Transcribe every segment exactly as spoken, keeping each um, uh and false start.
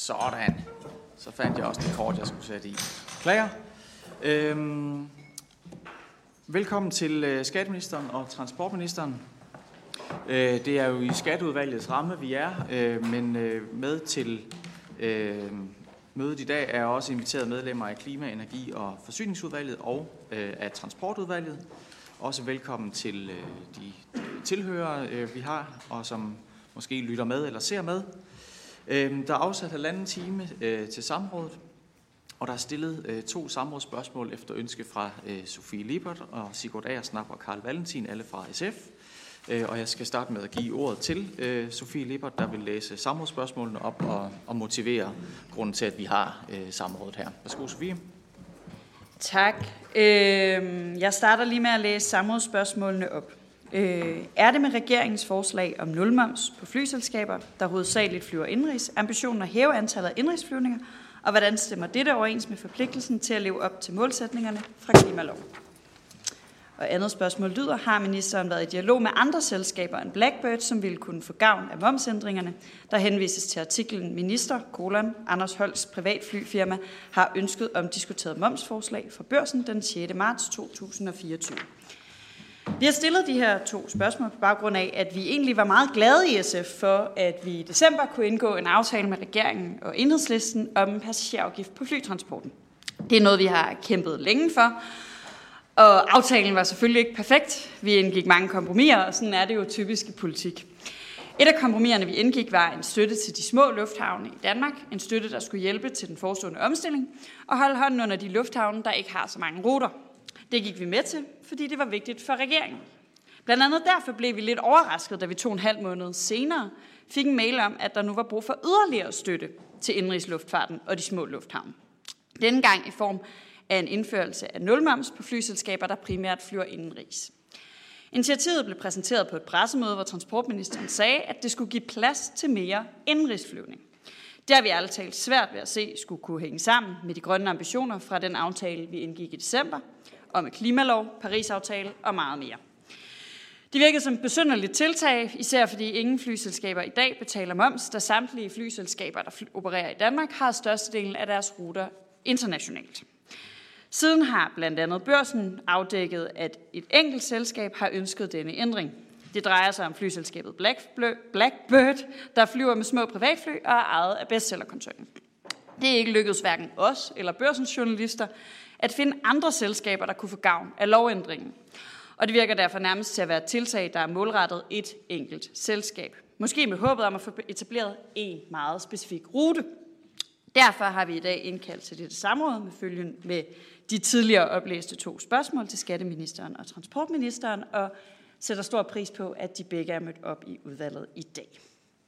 Sådan. Så fandt jeg også det kort, jeg skulle sætte i. Klager. Øhm, velkommen til øh, skatteministeren og transportministeren. Øh, det er jo i skatteudvalgets ramme, vi er, øh, men øh, med til øh, mødet i dag er også inviteret medlemmer af Klima-, Energi- og Forsyningsudvalget og øh, af Transportudvalget. Også velkommen til øh, de tilhørere, øh, vi har, og som måske lytter med eller ser med. Øh, der er afsat halvanden time øh, til samrådet, og der er stillet øh, to samrådsspørgsmål efter ønske fra øh, Sofie Lippert og Sigurd Agersnap og Carl Valentin, alle fra S F. Øh, og jeg skal starte med at give ordet til øh, Sofie Lippert, der vil læse samrådsspørgsmålene op og, og motivere grunden til, at vi har øh, samrådet her. Værsgo, Sofie. Tak. Øh, jeg starter lige med at læse samrådsspørgsmålene op. Øh, er det med regeringens forslag om nulmoms på flyselskaber, der hovedsageligt flyver indenrigs, ambitionen at hæve antallet af indenrigsflyvninger, og hvordan stemmer dette overens med forpligtelsen til at leve op til målsætningerne fra klimaloven? Og andet spørgsmål lyder, har ministeren været i dialog med andre selskaber end Blackbird, som ville kunne få gavn af momsændringerne? Der henvises til artiklen Minister, kolon, Anders Holsts privatflyfirma, har ønsket om diskuteret momsforslag fra børsen den sjette marts to tusind og fireogtyve. Vi har stillet de her to spørgsmål på baggrund af, at vi egentlig var meget glade i S F for, at vi i december kunne indgå en aftale med regeringen og Enhedslisten om en passagerafgift på flytransporten. Det er noget, vi har kæmpet længe for, og aftalen var selvfølgelig ikke perfekt. Vi indgik mange kompromiser, og sådan er det jo typisk i politik. Et af kompromiserne, vi indgik, var en støtte til de små lufthavne i Danmark. En støtte, der skulle hjælpe til den forestående omstilling og holde hånden under de lufthavne, der ikke har så mange ruter. Det gik vi med til, fordi det var vigtigt for regeringen. Blandt andet derfor blev vi lidt overrasket, da vi to og en halv måned senere fik en mail om, at der nu var brug for yderligere støtte til indenrigsluftfarten og de små lufthavne. Denne gang i form af en indførelse af nulmoms på flyselskaber, der primært flyver indenrigs. Initiativet blev præsenteret på et pressemøde, hvor transportministeren sagde, at det skulle give plads til mere indenrigsflyvning. Det har vi ærligt talt svært ved at se skulle kunne hænge sammen med de grønne ambitioner fra den aftale, vi indgik i december, om et klimalov, Paris-aftale og meget mere. Det virkede som et besynderligt tiltag, især fordi ingen flyselskaber i dag betaler moms, da samtlige flyselskaber, der opererer i Danmark, har størstedelen af deres ruter internationalt. Siden har blandt andet børsen afdækket, at et enkelt selskab har ønsket denne ændring. Det drejer sig om flyselskabet Blackbird, der flyver med små privatfly og er ejet af bestsellerkoncernen. Det er ikke lykkedes hverken os eller børsens journalister at finde andre selskaber, der kunne få gavn af lovændringen. Og det virker derfor nærmest til at være et tiltag, der er målrettet et enkelt selskab. Måske med håbet om at få etableret en meget specifik rute. Derfor har vi i dag indkaldt til dette samråd med følgen med de tidligere oplæste to spørgsmål til skatteministeren og transportministeren, og sætter stor pris på, at de begge er mødt op i udvalget i dag.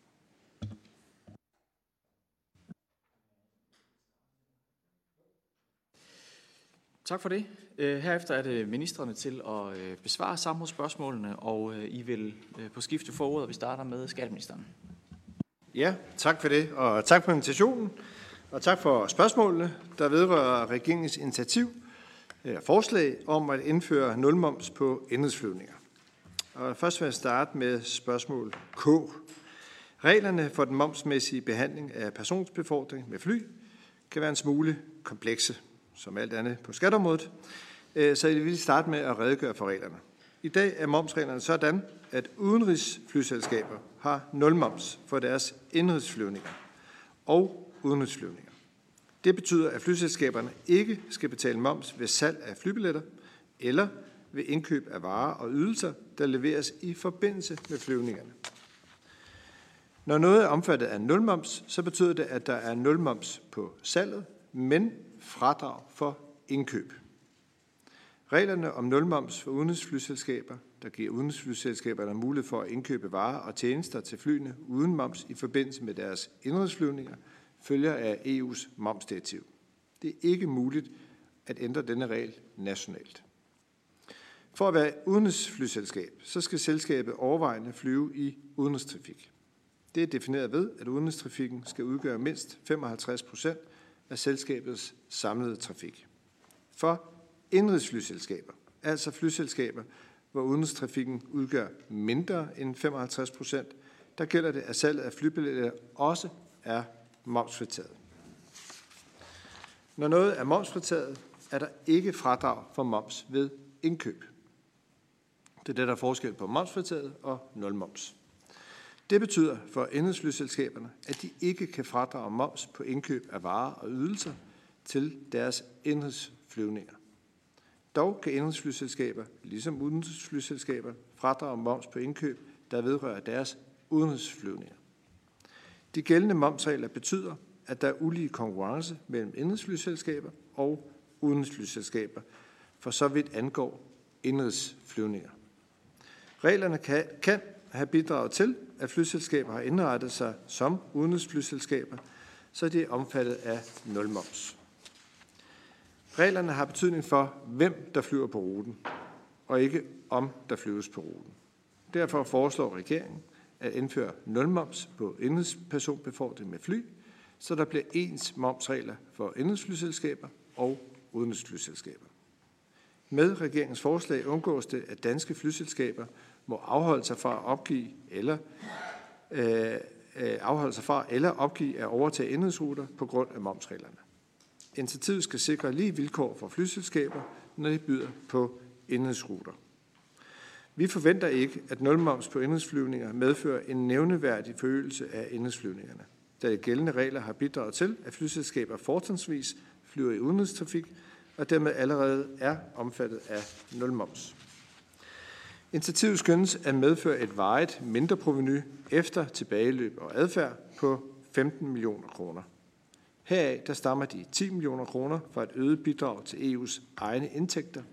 Tak for det. Herefter er det ministrene til at besvare samrådsspørgsmålene, og I vil på skifte få ordet, og vi starter med skatteministeren. Ja, tak for det, og tak for invitationen, og tak for spørgsmålene, der vedrører regeringens initiativ og forslag om at indføre nulmoms på indenrigsflyvninger. Og først vil jeg starte med spørgsmål K. Reglerne for den momsmæssige behandling af personbefordring med fly kan være en smule komplekse, som alt andet på skatteområdet, så jeg vil starte med at redegøre for reglerne. I dag er momsreglerne sådan, at udenrigsflyselskaber har nulmoms for deres indenrigsflyvninger og udenrigsflyvninger. Det betyder, at flyselskaberne ikke skal betale moms ved salg af flybilletter eller ved indkøb af varer og ydelser, der leveres i forbindelse med flyvningerne. Når noget er omfattet af nulmoms, så betyder det, at der er nulmoms på salget, men fradrag for indkøb. Reglerne om nulmoms for udenrigsflyselskaber, der giver udenrigsflyselskaberne mulighed for at indkøbe varer og tjenester til flyene uden moms i forbindelse med deres indenrigsflyvninger, følger af E U's momsdirektiv. Det er ikke muligt at ændre denne regel nationalt. For at være udenrigsflyselskab, så skal selskabet overvejende flyve i udenrigstrafik. Det er defineret ved, at udenrigstrafikken skal udgøre mindst femoghalvtreds procent af selskabets samlede trafik. For indenrigsflyselskaber, altså flyselskaber, hvor udenrigstrafikken udgør mindre end femoghalvtreds procent, der gælder det, at salget af flybilletter også er momsfritaget. Når noget er momsfritaget, er der ikke fradrag for moms ved indkøb. Det er det, der er forskel på momsfritaget og nulmoms. Det betyder for enhedsflyselskaberne, at de ikke kan fradrage moms på indkøb af varer og ydelser til deres enhedsflyvninger. Dog kan enhedsflyselskaber, ligesom udenrigsflyselskaber, fradrage moms på indkøb, der vedrører deres udenrigsflyvninger. De gældende momsregler betyder, at der er ulige konkurrence mellem indenrigsflyselskaber og udenrigsflyselskaber, for så vidt angår indenrigsflyvninger. Reglerne kan, kan have bidraget til, at flyselskaber har indrettet sig som udenrigsflyselskaber, så de er omfattet af nulmoms. Reglerne har betydning for, hvem der flyver på ruten, og ikke om der flyves på ruten. Derfor foreslår regeringen at indføre nulmoms på indenrigspersonbefordring med fly, så der bliver ens momsregler for indenrigsflyselskaber og udenrigsflyselskaber. Med regeringens forslag undgås det, at danske flyselskaber må afholde sig fra at opgive eller øh, afholde sig fra eller opgive at overtage indenrigsruter på grund af momsreglerne. Initiativet skal sikre lige vilkår for flyselskaber, når de byder på indenrigsruter. Vi forventer ikke, at nulmoms på indenrigsflyvninger medfører en nævneværdig forøgelse af indenrigsflyvningerne, da de gældende regler har bidraget til, at flyselskaber fortrinsvis flyver i udenrigstrafik og dermed allerede er omfattet af nulmoms. Initiativet skønnes at medføre et varigt mindre provenu efter tilbageløb og adfærd på femten millioner kroner. Heraf der stammer de ti millioner kroner fra et øget bidrag til E U's egne indtægter,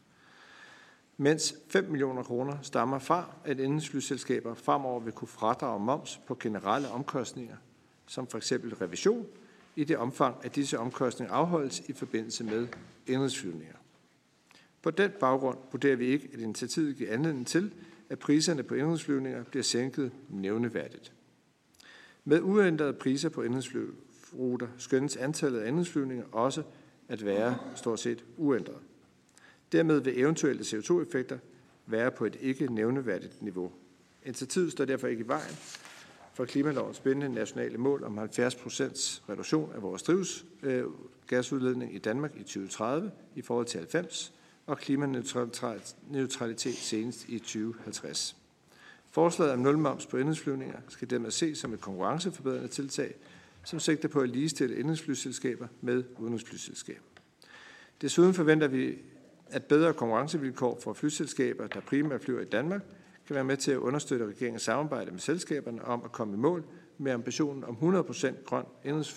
mens fem millioner kroner stammer fra, at indenrigsflyselskaber fremover vil kunne fradrage moms på generelle omkostninger, som f.eks. revision, i det omfang, at disse omkostninger afholdes i forbindelse med indenrigsflyvninger. På den baggrund vurderer vi ikke, at initiativet giver anledning til, at priserne på indenrigsflyvninger bliver sænket nævneværdigt. Med uændrede priser på indenrigsruter skønnes antallet af indenrigsflyvninger også at være stort set uændret. Dermed vil eventuelle C O to effekter være på et ikke nævneværdigt niveau. Initiativet står derfor ikke i vejen for klimalovens bindende nationale mål om halvfjerds procent reduktion af vores drivhusgasudledning i Danmark i tyve tredive i forhold til halvfems og klimaneutralitet senest i tyve halvtreds. Forslaget om nulmoms på indenrigsflyvninger skal dermed ses som et konkurrenceforbedrende tiltag, som sigter på at ligestille indenrigsflyselskaber med udenrigsflyselskaber. Desuden forventer vi, at bedre konkurrencevilkår for flyselskaber, der primært flyver i Danmark, kan være med til at understøtte regeringens samarbejde med selskaberne om at komme i mål med ambitionen om hundrede procent grøn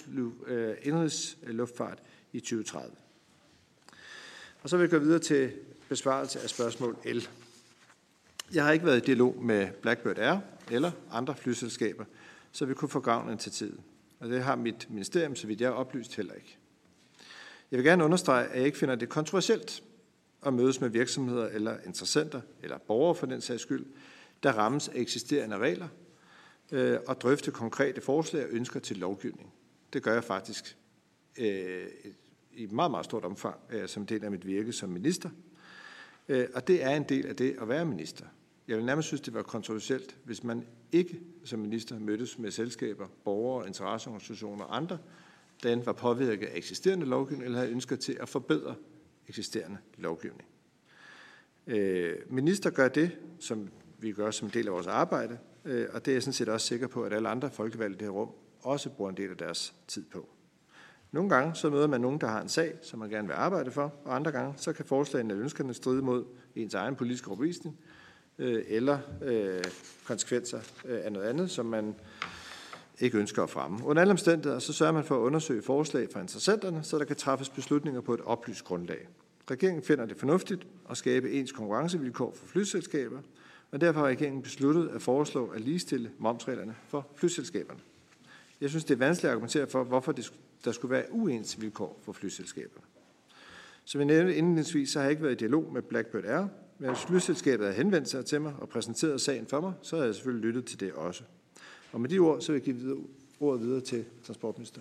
indenrigsluftfart i tyve tredive. Og så vil jeg gå videre til besvarelse af spørgsmål L. Jeg har ikke været i dialog med Blackbird Air eller andre flyselskaber, så vi kunne få gavn af initiativet. Og det har mit ministerium, så vidt jeg er oplyst, heller ikke. Jeg vil gerne understrege, at jeg ikke finder det kontroversielt at mødes med virksomheder eller interessenter, eller borgere for den sags skyld, der rammes af eksisterende regler, øh, og drøfte konkrete forslag og ønsker til lovgivning. Det gør jeg faktisk øh, i meget, meget stort omfang øh, som del af mit virke som minister. Øh, og det er en del af det at være minister. Jeg vil nærmest synes, det var kontroversielt, hvis man ikke som minister mødtes med selskaber, borgere, interesseorganisationer og andre, der enten var påvirket af eksisterende lovgivning eller havde ønsker til at forbedre eksisterende lovgivning. Øh, minister gør det, som vi gør som del af vores arbejde, øh, og det er jeg sådan set også sikker på, at alle andre folkevalgte i det her rum også bruger en del af deres tid på. Nogle gange så møder man nogen, der har en sag, som man gerne vil arbejde for, og andre gange så kan forslagene og ønskerne stride mod ens egen politiske overbevisning øh, eller øh, konsekvenser øh, af noget andet, som man ikke ønsker at fremme. Under alle omstændigheder så sørger man for at undersøge forslag fra interessenterne, så der kan træffes beslutninger på et oplyst grundlag. Regeringen finder det fornuftigt at skabe ens konkurrencevilkår for flyselskaber, og derfor har regeringen besluttet at foreslå at ligestille momsreglerne for flyselskaberne. Jeg synes, det er vanskeligt at argumentere for, hvorfor der skulle være uens vilkår for flyselskaberne. Som jeg nævnte indledningsvis, så har jeg ikke været i dialog med Blackbird Air, men hvis flyselskabet havde henvendt sig til mig og præsenteret sagen for mig, så havde jeg selvfølgelig lyttet til det også. Og med de ord, så vil jeg give ordet videre til transportministeren.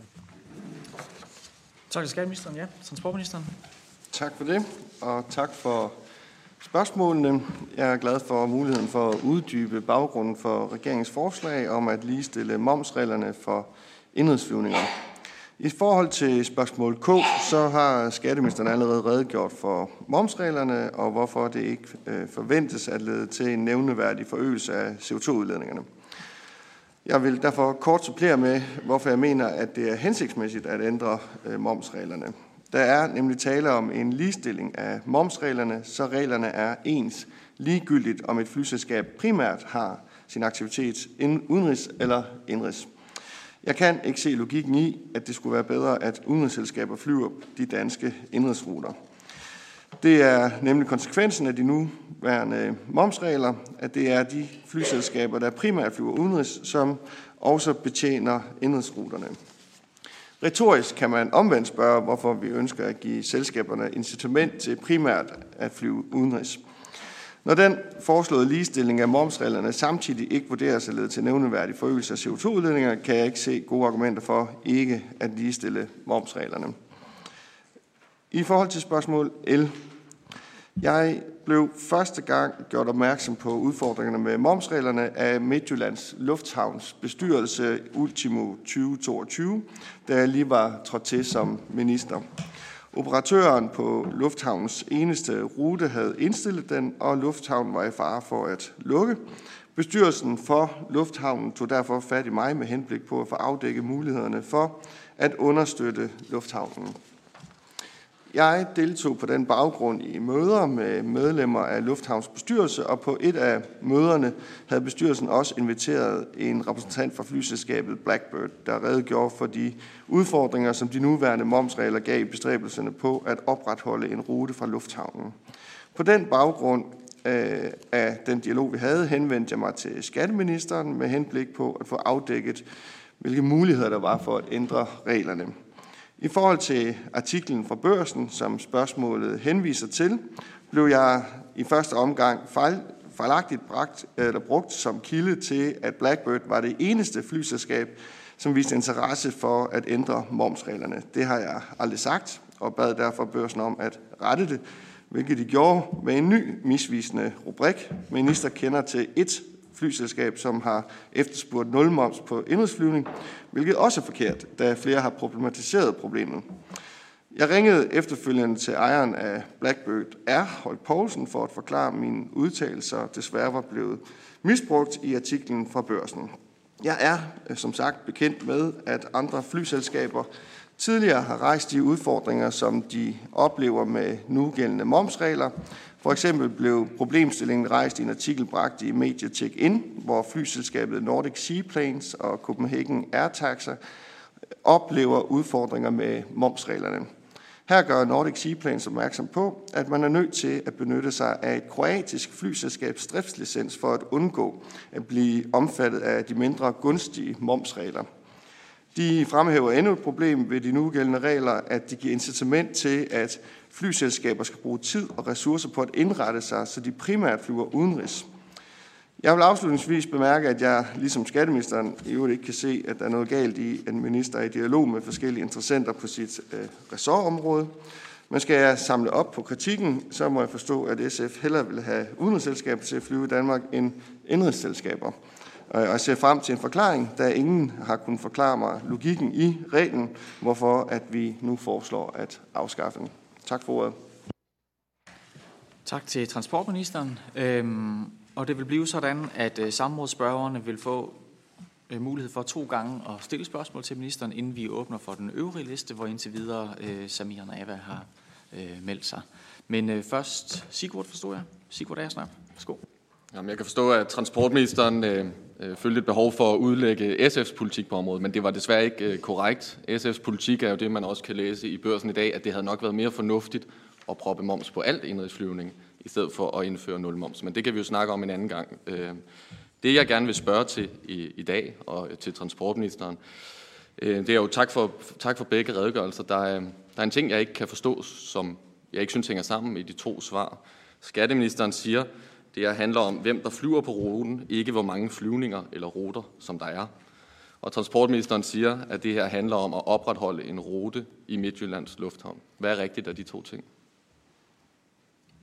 Tak til skatteministeren. Ja, transportministeren. Tak for det, og tak for spørgsmålene. Jeg er glad for muligheden for at uddybe baggrunden for regeringens forslag om at ligestille momsreglerne for indrigsflyvninger. I forhold til spørgsmål K, så har skatteministeren allerede redegjort for momsreglerne, og hvorfor det ikke forventes at lede til en nævneværdig forøgelse af C O to udledningerne. Jeg vil derfor kort supplere med, hvorfor jeg mener, at det er hensigtsmæssigt at ændre momsreglerne. Der er nemlig tale om en ligestilling af momsreglerne, så reglerne er ens, ligegyldigt om et flyselskab primært har sin aktivitet udenrigs eller indrigs. Jeg kan ikke se logikken i, at det skulle være bedre, at udenrigsselskaber flyver de danske indrigsruter. Det er nemlig konsekvensen af de nuværende momsregler, at det er de flyselskaber, der primært flyver udenrigs, som også betjener indrigsruterne. Retorisk kan man omvendt spørge, hvorfor vi ønsker at give selskaberne incitament til primært at flyve udenrigs. Når den foreslåede ligestilling af momsreglerne samtidig ikke vurderes at lede til nævneværdig forøgelse af C O to udledninger, kan jeg ikke se gode argumenter for ikke at ligestille momsreglerne. I forhold til spørgsmål L. Jeg blev første gang gjort opmærksom på udfordringerne med momsreglerne af Midtjyllands Lufthavns bestyrelse ultimo tyve toogtyve, da jeg lige var trådt til som minister. Operatøren på lufthavnens eneste rute havde indstillet den, og lufthavnen var i fare for at lukke. Bestyrelsen for lufthavnen tog derfor fat i mig med henblik på at få afdækket mulighederne for at understøtte lufthavnen. Jeg deltog på den baggrund i møder med medlemmer af Lufthavns bestyrelse, og på et af møderne havde bestyrelsen også inviteret en repræsentant fra flyselskabet Blackbird, der redegjorde for de udfordringer, som de nuværende momsregler gav i bestræbelserne på at opretholde en rute fra lufthavnen. På den baggrund øh, af den dialog, vi havde, henvendte jeg mig til skatteministeren med henblik på at få afdækket, hvilke muligheder der var for at ændre reglerne. I forhold til artiklen fra Børsen, som spørgsmålet henviser til, blev jeg i første omgang fejl, fejlagtigt bragt, eller brugt som kilde til, at Blackbird var det eneste flyselskab, som viste interesse for at ændre momsreglerne. Det har jeg aldrig sagt, og bad derfor Børsen om at rette det, hvilket de gjorde med en ny misvisende rubrik. Minister kender til et flyselskab, som har efterspurgt nul moms på indrigsflyvning, hvilket også er forkert, da flere har problematiseret problemet. Jeg ringede efterfølgende til ejeren af Blackbird R, Holk Poulsen, for at forklare mine udtalelser, desværre var blevet misbrugt i artiklen fra Børsen. Jeg er, som sagt, bekendt med, at andre flyselskaber tidligere har rejst de udfordringer, som de oplever med nugældende momsregler. For eksempel blev problemstillingen rejst i en artikel bragt i Media Check-in, hvor flyselskabet Nordic Seaplanes og Copenhagen Air Taxa oplever udfordringer med momsreglerne. Her gør Nordic Seaplanes opmærksom på, at man er nødt til at benytte sig af et kroatisk flyselskabs driftslicens for at undgå at blive omfattet af de mindre gunstige momsregler. De fremhæver endnu et problem ved de nugældende regler, at de giver incitament til, at flyselskaber skal bruge tid og ressourcer på at indrette sig, så de primært flyver udenrigs. Jeg vil afslutningsvis bemærke, at jeg ligesom skatteministeren i øvrigt ikke kan se, at der er noget galt i, at en minister er i dialog med forskellige interessenter på sit øh, ressortområde. Men skal jeg samle op på kritikken, så må jeg forstå, at S F hellere vil have udenrigsselskaber til at flyve i Danmark end indrigsselskaber. Og jeg ser frem til en forklaring, da ingen har kunnet forklare mig logikken i reglen, hvorfor at vi nu foreslår at afskaffe den. Tak for ordet. Tak til transportministeren. Øhm, og det vil blive sådan, at øh, samrådsspørgerne vil få øh, mulighed for to gange at stille spørgsmål til ministeren, inden vi åbner for den øvrige liste, hvor indtil videre øh, Samir Nawa har øh, meldt sig. Men øh, først Sigurd, forstår jeg. Sigurd Agersnap, værsgo. Jamen, jeg kan forstå, at transportministeren øh, øh, følte et behov for at udlægge S F's politik på området, men det var desværre ikke øh, korrekt. S F's politik er jo det, man også kan læse i Børsen i dag, at det havde nok været mere fornuftigt at proppe moms på alt indrigsflyvning, i stedet for at indføre nul moms. Men det kan vi jo snakke om en anden gang. Øh, det, jeg gerne vil spørge til i, i dag, og til transportministeren, øh, det er jo tak for, tak for begge redegørelser. Der er, der er en ting, jeg ikke kan forstå, som jeg ikke synes hænger sammen i de to svar. Skatteministeren siger, det her handler om, hvem der flyver på ruten, ikke hvor mange flyvninger eller ruter, som der er. Og transportministeren siger, at det her handler om at opretholde en rute i Midtjyllands Lufthavn. Hvad er rigtigt af de to ting?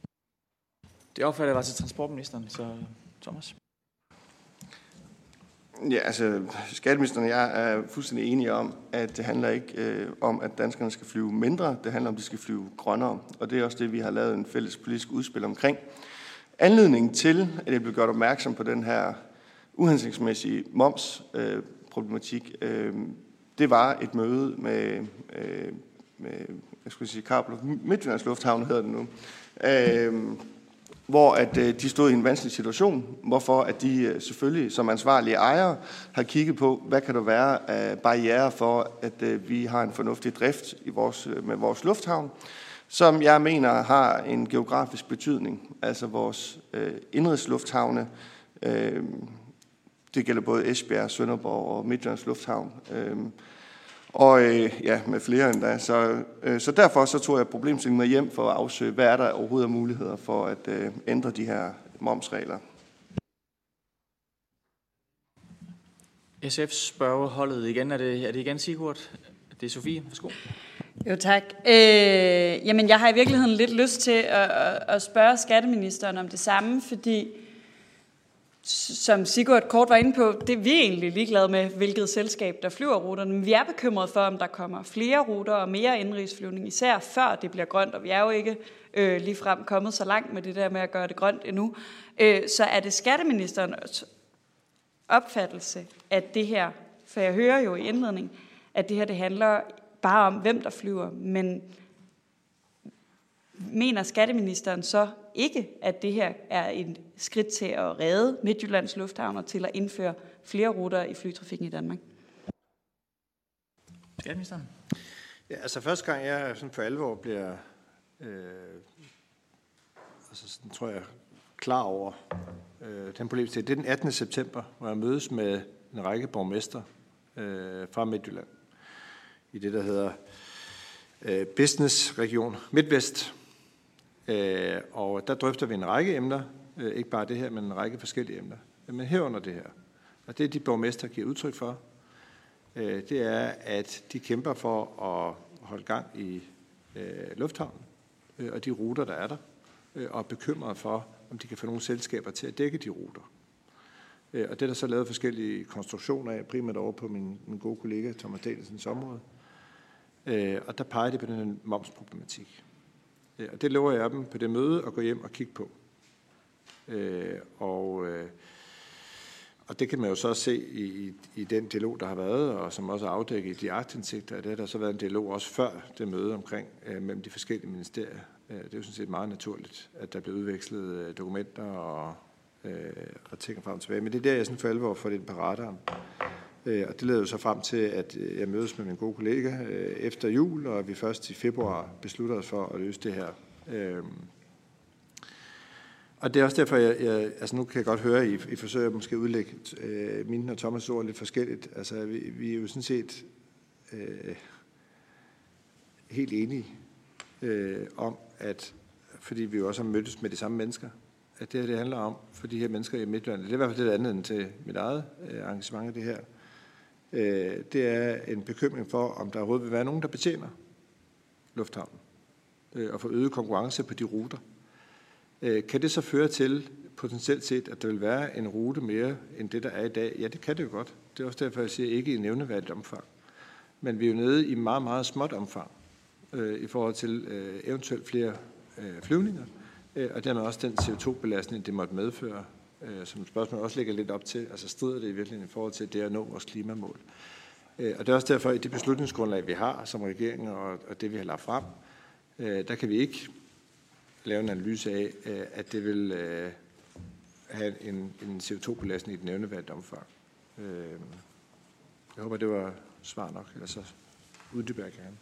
Det opfatter jeg var til transportministeren, så Thomas. Ja, altså skatteministeren og jeg er fuldstændig enige om, at det handler ikke øh, om, at danskerne skal flyve mindre. Det handler om, at de skal flyve grønnere. Og det er også det, vi har lavet en fælles politisk udspil omkring. Anledningen til, at jeg blev gjort opmærksom på den her uhensigtsmæssige momsproblematik, øh, øh, det var et møde med, øh, med jeg skulle sige, Karup Midtjyllands Lufthavn hedder det nu, øh, hvor at, øh, de stod i en vanskelig situation, hvorfor at de øh, selvfølgelig som ansvarlige ejere har kigget på, hvad kan der være af barrierer for, at øh, vi har en fornuftig drift i vores, øh, med vores lufthavn, som jeg mener har en geografisk betydning, altså vores øh, indrigslufthavne. Øh, det gælder både Esbjerg, Sønderborg og Midtjyllands Lufthavn. Øh, og øh, ja, med flere endda. Så, øh, så derfor så tog jeg problemstillingen med hjem for at afsøge, hvad er der overhovedet af muligheder for at øh, ændre de her momsregler. S F spørger holdet igen. Er det, er det igen Sigurd? Det er Sofie. Værsgo. Jo, tak. Øh, jamen, jeg har i virkeligheden lidt lyst til at, at spørge skatteministeren om det samme, fordi som Sigurd kort var inde på, det er vi egentlig ligeglade med, hvilket selskab, der flyver ruterne. Men vi er bekymrede for, om der kommer flere ruter og mere indrigsflyvning, især før det bliver grønt, og vi er jo ikke øh, ligefrem kommet så langt med det der med at gøre det grønt endnu. Øh, så er det skatteministerens opfattelse, at det her, for jeg hører jo i indledning, at det her det handler bare om, hvem der flyver, men mener skatteministeren så ikke, at det her er et skridt til at redde Midtjyllands Lufthavn og til at indføre flere ruter i flytrafikken i Danmark? Skatteministeren? Ja, altså første gang jeg sådan for alvor bliver, øh, altså sådan, tror jeg, klar over øh, den problemstilling, det er den attende september, hvor jeg mødes med en række borgmester øh, fra Midtjylland i det, der hedder øh, Business Region Midtvest. Øh, og der drøfter vi en række emner, øh, ikke bare det her, men en række forskellige emner. Men herunder det her. Og det, de borgmester giver udtryk for, øh, det er, at de kæmper for at holde gang i øh, lufthavnen øh, og de ruter, der er der, øh, og er bekymrede for, om de kan få nogle selskaber til at dække de ruter. Øh, og det er der så lavet forskellige konstruktioner af, primært over på min, min gode kollega Thomas Danielsens område. Øh, og der peger de på den her momsproblematik. Øh, og det lover jeg dem på det møde at gå hjem og kigge på. Øh, og, øh, og det kan man jo så se i, i den dialog, der har været, og som også er afdækket i de aktindsigter. Det har der så været en dialog også før det møde omkring øh, mellem de forskellige ministerier. Øh, det er jo sådan set meget naturligt, at der bliver udvekslet øh, dokumenter og, øh, og ting frem og tilbage. Men det er der, jeg sådan for alvor får det på radaren. Øh, og det leder jo så frem til, at jeg mødes med min gode kollega øh, efter jul, og vi først i februar beslutter os for at løse det her. Øh, Og det er også derfor, jeg, jeg altså nu kan jeg godt høre, at I, I forsøger måske at udlægge øh, mine og Thomas' ord lidt forskelligt. Altså, vi, vi er jo sådan set øh, helt enige øh, om, at fordi vi jo også har mødtes med de samme mennesker, at det her det handler om for de her mennesker i Midtjylland. Det er i hvert fald det andet end til mit eget øh, arrangement af det her. Øh, det er en bekymring for, om der overhovedet vil være nogen, der betjener lufthavnen øh, og få øget konkurrence på de ruter. Kan det så føre til potentielt set, at der vil være en rute mere end det, der er i dag? Ja, det kan det jo godt. Det er også derfor, jeg siger ikke i nævneværdigt omfang. Men vi er jo nede i meget, meget småt omfang øh, i forhold til øh, eventuelt flere øh, flyvninger, øh, og dermed også den C O to belastning, det måtte medføre, øh, som spørgsmålet også ligger lidt op til. Altså strider det i virkeligheden i forhold til det at nå vores klimamål. Øh, og det er også derfor, at det beslutningsgrundlag, vi har som regering, og, og det, vi har lagt frem, øh, der kan vi ikke lave en analyse af, at det vil øh, have en, en C O to belastning i et nævneværdigt omfang. Øh, jeg håber, det var svar nok, eller så uddyber jeg gerne.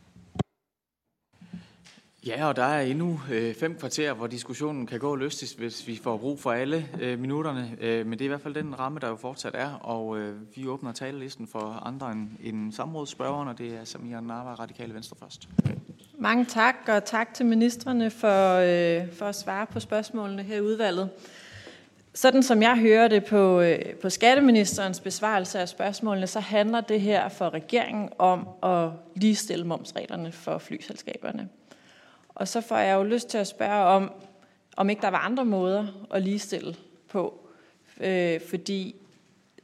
Ja, og der er endnu øh, fem kvarter, hvor diskussionen kan gå lystigt, hvis vi får brug for alle øh, minutterne. Øh, men det er i hvert fald den ramme, der jo fortsat er, og øh, vi åbner talelisten for andre end, end samrådsspørgeren, og det er Samira Nawa, Radikale Venstre først. Mange tak, og tak til ministrene for, øh, for at svare på spørgsmålene her i udvalget. Sådan som jeg hører det på, øh, på skatteministerens besvarelse af spørgsmålene, så handler det her for regeringen om at ligestille momsreglerne for flyselskaberne. Og så får jeg jo lyst til at spørge om, om ikke der var andre måder at ligestille på. Øh, fordi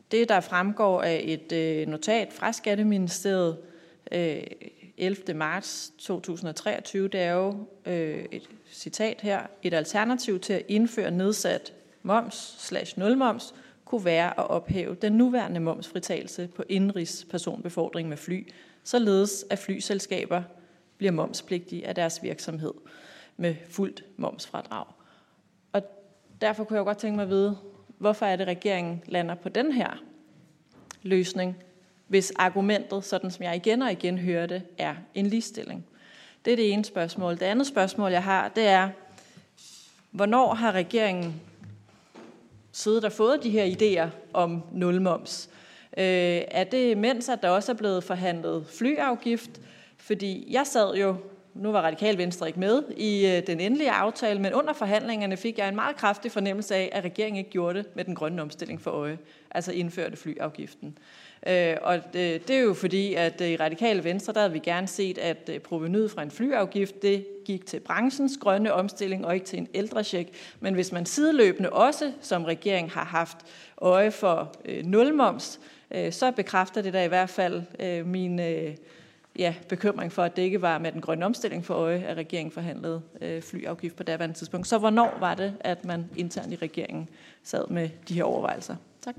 Det, der fremgår af et øh, notat fra Skatteministeriet øh, ellevte marts to tusind og treogtyve, det er jo øh, et citat her: et alternativ til at indføre nedsat moms slash nulmoms kunne være at ophæve den nuværende momsfritagelse på indenrigs personbefordring med fly, således at flyselskaber bliver momspligtige af deres virksomhed med fuldt momsfradrag. Og derfor kunne jeg godt tænke mig at vide, hvorfor er det, regeringen lander på den her løsning, hvis argumentet, sådan som jeg igen og igen hørte, er en ligestilling? Det er det ene spørgsmål. Det andet spørgsmål, jeg har, det er, hvornår har regeringen siddet og fået de her idéer om nulmoms? Øh, er det mens, at der også er blevet forhandlet flyafgift? Fordi jeg sad jo, nu var Radikale Venstre ikke med i øh, den endelige aftale, men under forhandlingerne fik jeg en meget kraftig fornemmelse af, at regeringen ikke gjorde det med den grønne omstilling for øje, altså indførte flyafgiften. Øh, og det, det er jo fordi, at i Radikale Venstre, der havde vi gerne set, at provenuet fra en flyafgift, det gik til branchens grønne omstilling og ikke til en ældrecheck. Men hvis man sideløbende også, som regering har haft øje for øh, nulmoms, øh, så bekræfter det da i hvert fald øh, min øh, ja, bekymring for, at det ikke var med den grønne omstilling for øje, at regeringen forhandlede øh, flyafgift på daværende tidspunkt. Så hvornår var det, at man internt i regeringen sad med de her overvejelser? Tak.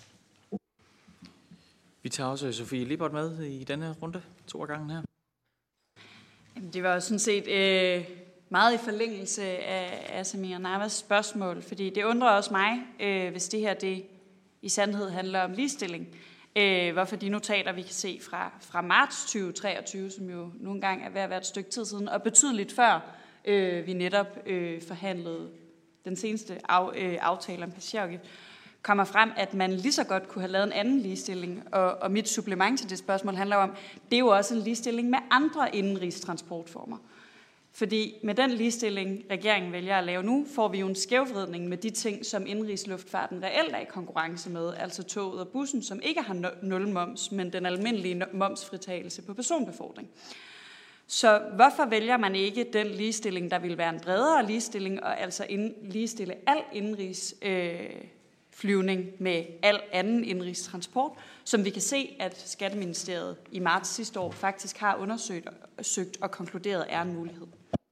Vi tager også Sofie Lippert med i denne runde, to af gangen her. Jamen, det var jo sådan set øh, meget i forlængelse af, af Samira Nawas spørgsmål, fordi det undrer også mig, øh, hvis det her det i sandhed handler om ligestilling. Øh, hvorfor de notater, vi kan se fra, fra marts tyve treogtyve, som jo nogle gange er ved at være et stykke tid siden, og betydeligt før øh, vi netop øh, forhandlede den seneste af, øh, aftale om passagerafgift, kommer frem, at man lige så godt kunne have lavet en anden ligestilling. Og, og mit supplement til det spørgsmål handler om, det er jo også en ligestilling med andre indenrigs transportformer. Fordi med den ligestilling, regeringen vælger at lave nu, får vi jo en skævvridning med de ting, som indenrigsluftfarten reelt er i konkurrence med, altså toget og bussen, som ikke har nul moms, men den almindelige momsfritagelse på personbefordring. Så hvorfor vælger man ikke den ligestilling, der vil være en bredere ligestilling, og altså ind, ligestille al indenrigs øh, flyvning med al anden indenrigstransport, som vi kan se, at Skatteministeriet i marts sidste år faktisk har undersøgt søgt og konkluderet er en mulighed.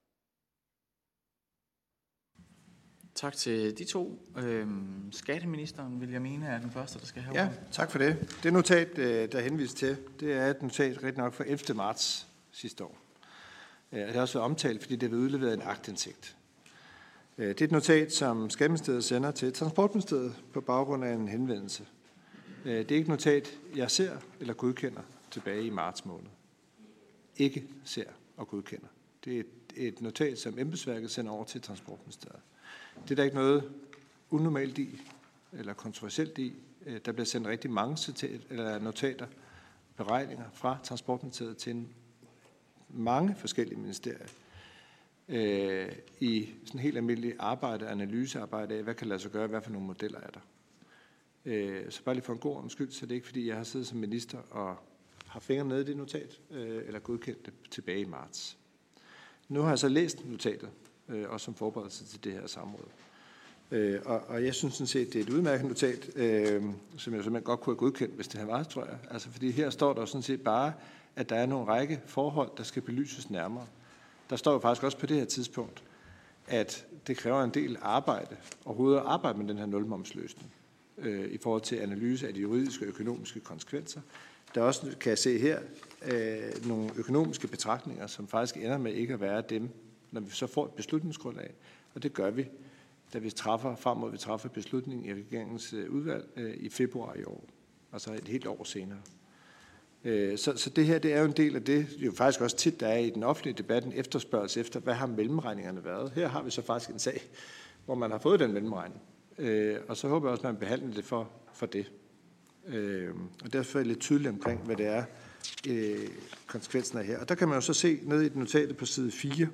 Tak til de to. Øhm, skatteministeren, vil jeg mene, er den første, der skal have. Ja, tak for det. Det notat, der er henvist til, det er et notat rigtig nok fra ellevte marts sidste år. Det har også været omtalt, fordi det har udleveret en aktindsigt. Det er et notat, som Skatteministeriet sender til Transportministeriet på baggrund af en henvendelse. Det er ikke et notat, jeg ser eller godkender tilbage i marts måned. Ikke ser og godkender. Det er et, et notat, som embedsværket sender over til Transportministeriet. Det er der ikke noget unormalt i, eller kontroversielt i. Der bliver sendt rigtig mange citat, eller notater, beregninger fra Transportministeriet til en, mange forskellige ministerier øh, i sådan helt almindelig arbejde, analysearbejde af, hvad kan lade sig gøre, hvad for nogle modeller er der. Øh, så bare lige for en god ordens skyld, så det er ikke fordi, jeg har siddet som minister og har fingre nede i det notat, øh, eller godkendt det tilbage i marts. Nu har jeg så læst notatet, øh, også som forberedelse til det her samråd. Øh, og, og jeg synes sådan set, det er et udmærket notat, øh, som jeg simpelthen godt kunne have godkendt, hvis det havde været, tror jeg. Altså, fordi her står der sådan set bare, at der er nogle række forhold, der skal belyses nærmere. Der står jo faktisk også på det her tidspunkt, at det kræver en del arbejde, overhovedet at arbejde med den her nulmomsløsning, øh, i forhold til analyse af de juridiske og økonomiske konsekvenser. Der er også, kan jeg se her, øh, nogle økonomiske betragtninger, som faktisk ender med ikke at være dem, når vi så får et beslutningsgrundlag. Og det gør vi, da vi træffer, frem mod vi træffer beslutningen i regeringens udvalg øh, i februar i år. Altså et helt år senere. Øh, så, så det her, det er jo en del af det, det er jo faktisk også tit, der er i den offentlige debat en efterspørgsel efter, hvad har mellemregningerne været. Her har vi så faktisk en sag, hvor man har fået den mellemregning. Øh, og så håber jeg også, at man behandler det for, for det. Øh, og derfor er jeg lidt tydelig omkring, hvad det er, øh, konsekvensen er her. Og der kan man jo så se ned i det notatet på side fire,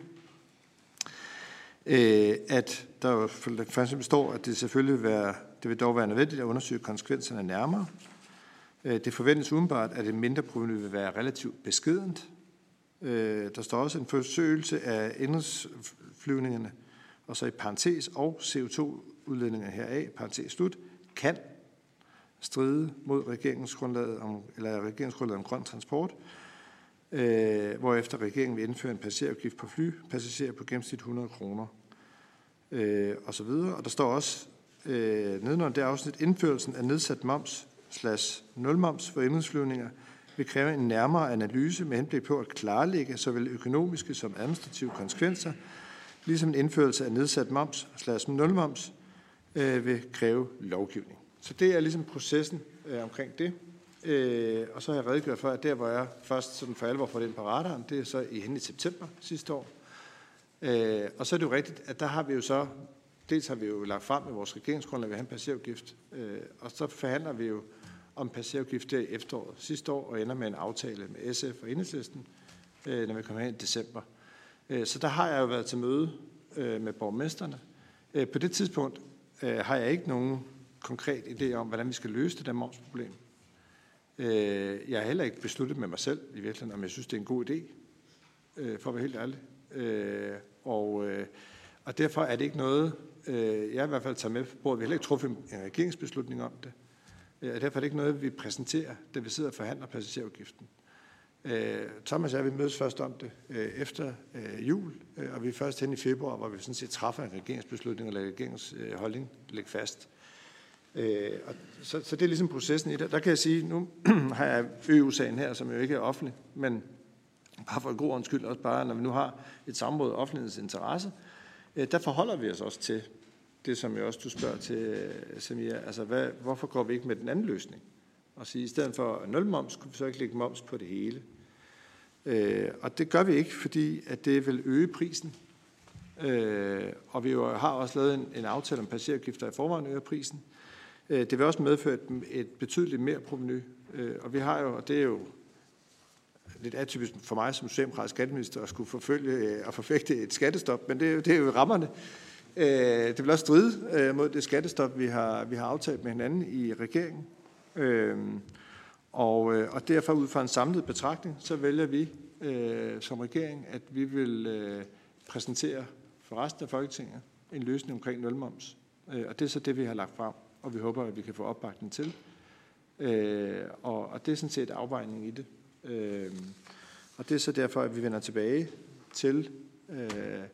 øh, at der jo for eksempel står, at det selvfølgelig vil, være, det vil dog være nødvendigt at undersøge konsekvenserne nærmere. Øh, det forventes umiddelbart, at det mindre provenu vil være relativt beskedent. Øh, der står også en forsøgelse af indenrigsflyvningerne, og så i parentes og C O to udledninger heraf, parentes slut, kan stride mod regeringsgrundlaget om, eller regeringsgrundlaget om grøn transport, øh, hvorefter regeringen vil indføre en passagerafgift på flypassagerer på gennemsnit hundrede kroner øh, og så videre. Og der står også øh, nedenunder det afsnit, indførelsen af nedsat moms slash nulmoms for indenrigsflyvninger vil kræve en nærmere analyse med henblik på at klarlægge såvel økonomiske som administrative konsekvenser, ligesom en indførelse af nedsat moms slash nulmoms øh, vil kræve lovgivning. Så det er ligesom processen øh, omkring det. Øh, og så har jeg redegjort for, at der, hvor jeg først sådan for alvor får den på radaren, det er så i hen i september sidste år. Øh, og så er det jo rigtigt, at der har vi jo så, dels har vi jo lagt frem med vores regeringsgrundlag, at vi har en passagerafgift, øh, og så forhandler vi jo om passagerafgift der i efteråret sidste år, og ender med en aftale med S F og Enhedslisten, øh, når vi kommer hen i december. Øh, så der har jeg jo været til møde øh, med borgmesterne. Øh, på det tidspunkt øh, har jeg ikke nogen konkret idé om, hvordan vi skal løse det der momsproblem. Øh, jeg har heller ikke besluttet med mig selv, i virkeligheden, om jeg synes, det er en god idé, øh, for at være helt ærlig. Øh, og, øh, og derfor er det ikke noget, øh, jeg i hvert fald tager med på bordet. Vi har heller ikke truffet en regeringsbeslutning om det. Øh, og derfor er det ikke noget, vi præsenterer, da vi sidder og forhandler passagerafgiften. Øh, Thomas og jeg, vi mødes først om det øh, efter øh, jul, øh, og vi er først hen i februar, hvor vi sådan set træffer en regeringsbeslutning og lader regeringens øh, holdning ligge fast. Øh, og så, så det er ligesom processen i det. Der kan jeg sige, nu har jeg Ø U-sagen her, som jo ikke er offentlig, men bare for en god undskyld, også bare, når vi nu har et samråd af offentlighedens interesse, øh, der forholder vi os også til det, som jeg også du spørger til, Samia, altså hvad, hvorfor går vi ikke med den anden løsning? Og sige, i stedet for nul moms, kunne vi så ikke lægge moms på det hele. Øh, og det gør vi ikke, fordi at det vil øge prisen. Øh, og vi jo har også lavet en, en aftale om passagerafgifter i forvejen øger prisen. Øh, det vil også medføre et, et betydeligt mere provenu. Øh, og vi har jo, og det er jo lidt atypisk for mig som socialdemokratisk skatteminister at skulle forfølge og forfægte et skattestop, men det er jo, det er jo rammerne. Øh, det vil også stride øh, mod det skattestop, vi har, vi har aftalt med hinanden i regeringen. Øhm, og, øh, og derfor ud fra en samlet betragtning, så vælger vi øh, som regering, at vi vil øh, præsentere for resten af Folketinget en løsning omkring nulmoms. Øh, og det er så det, vi har lagt frem, og vi håber, at vi kan få opbakning til. Øh, og, og det er sådan set afvejning i det. Øh, og det er så derfor, at vi vender tilbage til øh,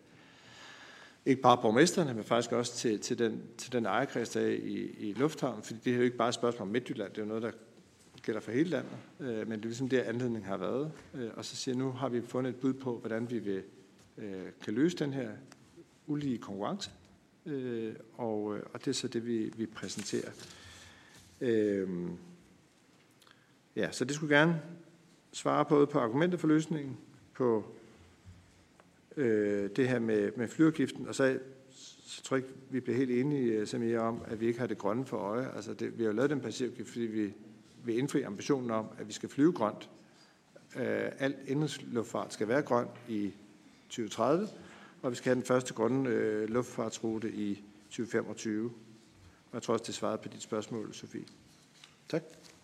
ikke bare borgmesterne, men faktisk også til, til, den, til den ejerkreds, der er i, i Lufthavn, fordi det er jo ikke bare et spørgsmål om Midtjylland, det er jo noget, der gælder for hele landet, øh, men det er ligesom det, anledning har været. Øh, og så siger jeg, nu har vi fundet et bud på, hvordan vi vil, øh, kan løse den her ulige konkurrence, øh, og, og det er så det, vi, vi præsenterer. Øh, ja, så det skulle gerne svare både på argumenter for løsningen, på Øh, det her med, med flyafgiften, og så, så tror jeg ikke, vi bliver helt enige, Samia, om, at vi ikke har det grønne for øje. Altså det, vi har jo lavet den passagerafgift, fordi vi vil indfri ambitionen om, at vi skal flyve grønt. Øh, alt indenrigsluftfart skal være grøn i tyve tredive, og vi skal have den første grønne øh, luftfartsrute i tyve femogtyve. Og jeg tror også, det svarede på dit spørgsmål, Sofie. Tak.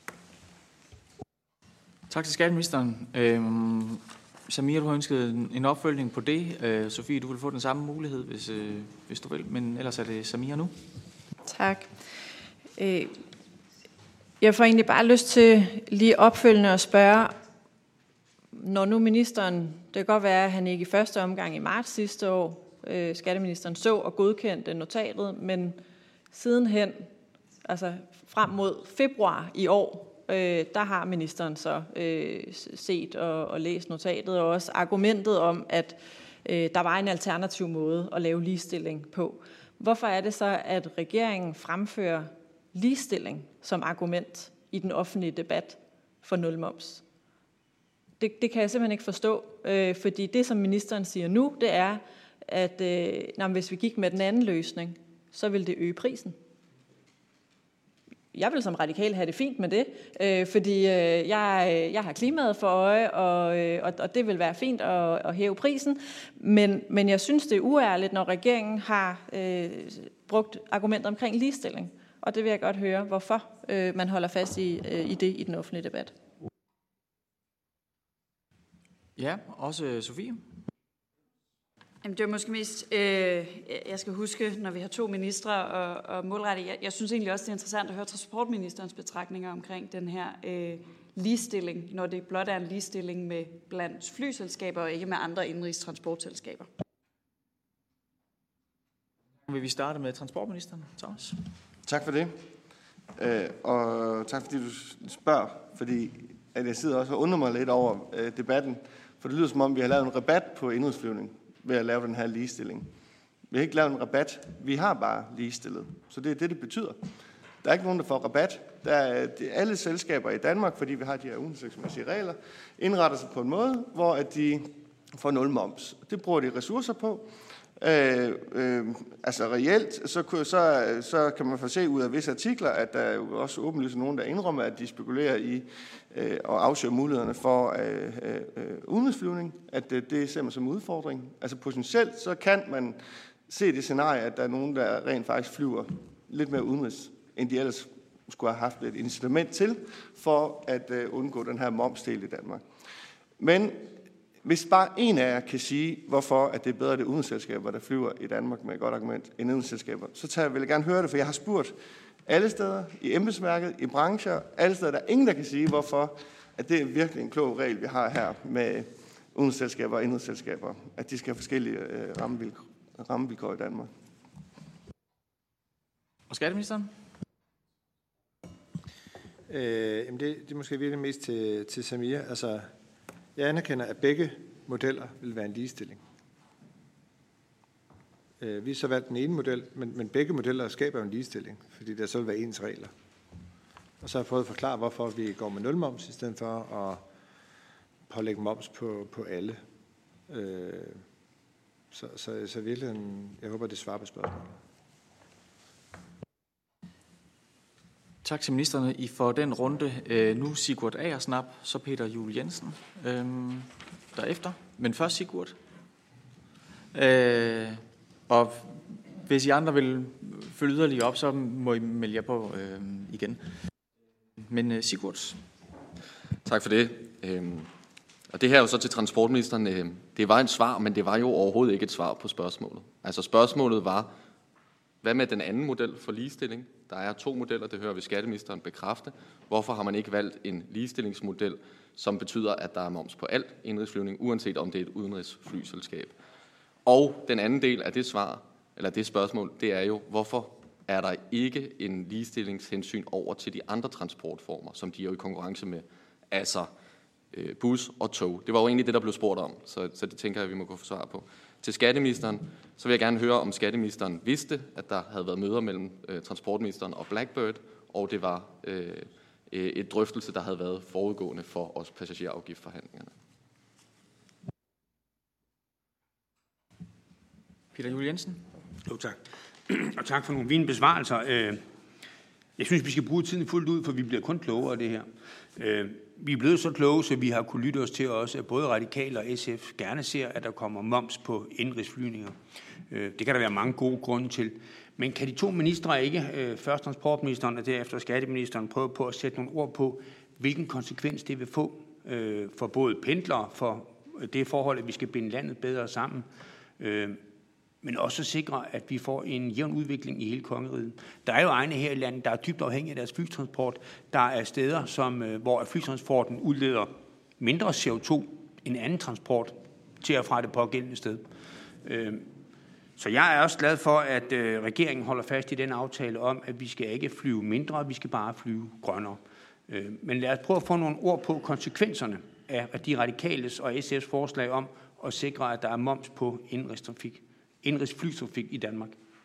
Tak til skatteministeren. Øhm Samia, du har ønsket en opfølgning på det. Øh, Sofie, du vil få den samme mulighed, hvis, øh, hvis du vil, men ellers er det Samia nu. Tak. Øh, jeg får egentlig bare lyst til lige opfølgende at spørge, når nu ministeren, det kan godt være, at han ikke i første omgang i marts sidste år, øh, skatteministeren så og godkendte notatet, men sidenhen, altså frem mod februar i år, Øh, der har ministeren så øh, set og, og læst notatet, og også argumentet om, at øh, der var en alternativ måde at lave ligestilling på. Hvorfor er det så, at regeringen fremfører ligestilling som argument i den offentlige debat for nulmoms? Det, det kan jeg simpelthen ikke forstå, øh, fordi det, som ministeren siger nu, det er, at øh, når, hvis vi gik med den anden løsning, så vil det øge prisen. Jeg vil som radikal have det fint med det, øh, fordi øh, jeg, jeg har klimaet for øje, og, øh, og, og det vil være fint at, at hæve prisen. Men, men jeg synes, det er uærligt, når regeringen har øh, brugt argumenter omkring ligestilling. Og det vil jeg godt høre, hvorfor øh, man holder fast i, øh, i det i den offentlige debat. Ja, også Sofie. Jamen, det er måske mest, øh, jeg skal huske, når vi har to ministre og, og målrette. Jeg, jeg synes egentlig også, det er interessant at høre transportministerens betragtninger omkring den her øh, ligestilling, når det blot er en ligestilling med blandt flyselskaber og ikke med andre indrigs transportselskaber. Vil vi starte med transportministeren, Thomas? Tak for det. Øh, og tak fordi du spørger, fordi at jeg sidder også og undrer mig lidt over øh, debatten, for det lyder som om, vi har lavet en rabat på indrigsflyvning ved at lave den her ligestilling. Vi har ikke lavet en rabat, vi har bare ligestillet. Så det er det, det betyder. Der er ikke nogen, der får rabat. Der er alle selskaber i Danmark, fordi vi har de her uhensigtsmæssige regler, indretter sig på en måde, hvor at de får nul moms. Det bruger de ressourcer på. Øh, øh, altså reelt, så, så, så kan man få se ud af visse artikler, at der er jo også åbenlyst nogen, der indrømmer, at de spekulerer i øh, og afsøger mulighederne for øh, øh, udenrigsflyvning, at det, det ser man som udfordring. Altså potentielt, så kan man se det scenarie, at der er nogen, der rent faktisk flyver lidt mere udenrigs, end de ellers skulle have haft et incitament til, for at øh, undgå den her momsdel i Danmark. Men hvis bare en af jer kan sige, hvorfor at det er bedre, at det er udenrigsselskaber, der flyver i Danmark med et godt argument, end udenrigsselskaber, så tager jeg, vil jeg gerne høre det, for jeg har spurgt alle steder, i embedsværket, i brancher, alle steder, der er ingen, der kan sige, hvorfor at det er virkelig en klog regel, vi har her med udenrigsselskaber og indrigsselskaber, at de skal have forskellige øh, rammevilkår, rammevilkår i Danmark. Og skatteministeren? Øh, jamen det, det er måske virkelig mest til, til Samir. Altså, jeg anerkender, at begge modeller vil være en ligestilling. Øh, vi har så valgt den ene model, men, men begge modeller skaber en ligestilling, fordi der så vil være ens regler. Og så har jeg prøvet at forklare, hvorfor vi går med nulmoms, i stedet for at pålægge moms på, på alle. Øh, så, så, så virkelig, jeg håber, det svarer på spørgsmålet. Tak til ministerne. I får den runde øh, nu Sigurd Agersnap, så Peter Juel Jensen øh, derefter. Men først Sigurd. Øh, og hvis I andre vil følge yderligere op, så må I melde jer på øh, igen. Men øh, Sigurd. Tak for det. Øhm, og det her er jo så til transportministeren. Øh, det var et svar, men det var jo overhovedet ikke et svar på spørgsmålet. Altså spørgsmålet var, hvad med den anden model for ligestilling? Der er to modeller, det hører vi skatteministeren bekræfte. Hvorfor har man ikke valgt en ligestillingsmodel, som betyder, at der er moms på alt indrigsflyvning, uanset om det er et udenrigsflyselskab? Og den anden del af det svar, eller det spørgsmål, det er jo, hvorfor er der ikke en ligestillingshensyn over til de andre transportformer, som de er jo i konkurrence med, altså øh, bus og tog? Det var jo egentlig det, der blev spurgt om, så, så det tænker jeg, vi må gå for svar på. Til skatteministeren, så vil jeg gerne høre, om skatteministeren vidste, at der havde været møder mellem øh, transportministeren og Blackbird, og det var øh, et drøftelse, der havde været forudgående for os passagerafgiftforhandlingerne. Peter Juel Jensen. Jo, tak. Og tak for nogle fine besvarelser. Jeg synes, vi skal bruge tiden fuldt ud, for vi bliver kun klogere af det her. Vi er blevet så kloge, så vi har kunnet lytte os til også, at både Radikale og S F gerne ser, at der kommer moms på indrigsflyvninger. Det kan der være mange gode grunde til. Men kan de to ministre ikke, først transportministeren og derefter skatteministeren, prøve på at sætte nogle ord på, hvilken konsekvens det vil få for både pendlere, for det forhold, at vi skal binde landet bedre sammen, men også sikre, at vi får en jævn udvikling i hele kongeriget. Der er jo egne her i landet, der er dybt afhængige af deres flytransport. Der er steder, som, hvor flytransporten udleder mindre C O to end anden transport til og fra det pågældende sted. Så jeg er også glad for, at regeringen holder fast i den aftale om, at vi skal ikke flyve mindre, vi skal bare flyve grønnere. Men lad os prøve at få nogle ord på konsekvenserne af de radikales og S F's forslag om at sikre, at der er moms på indrigstrafik. indrigsflytrafik i Danmark.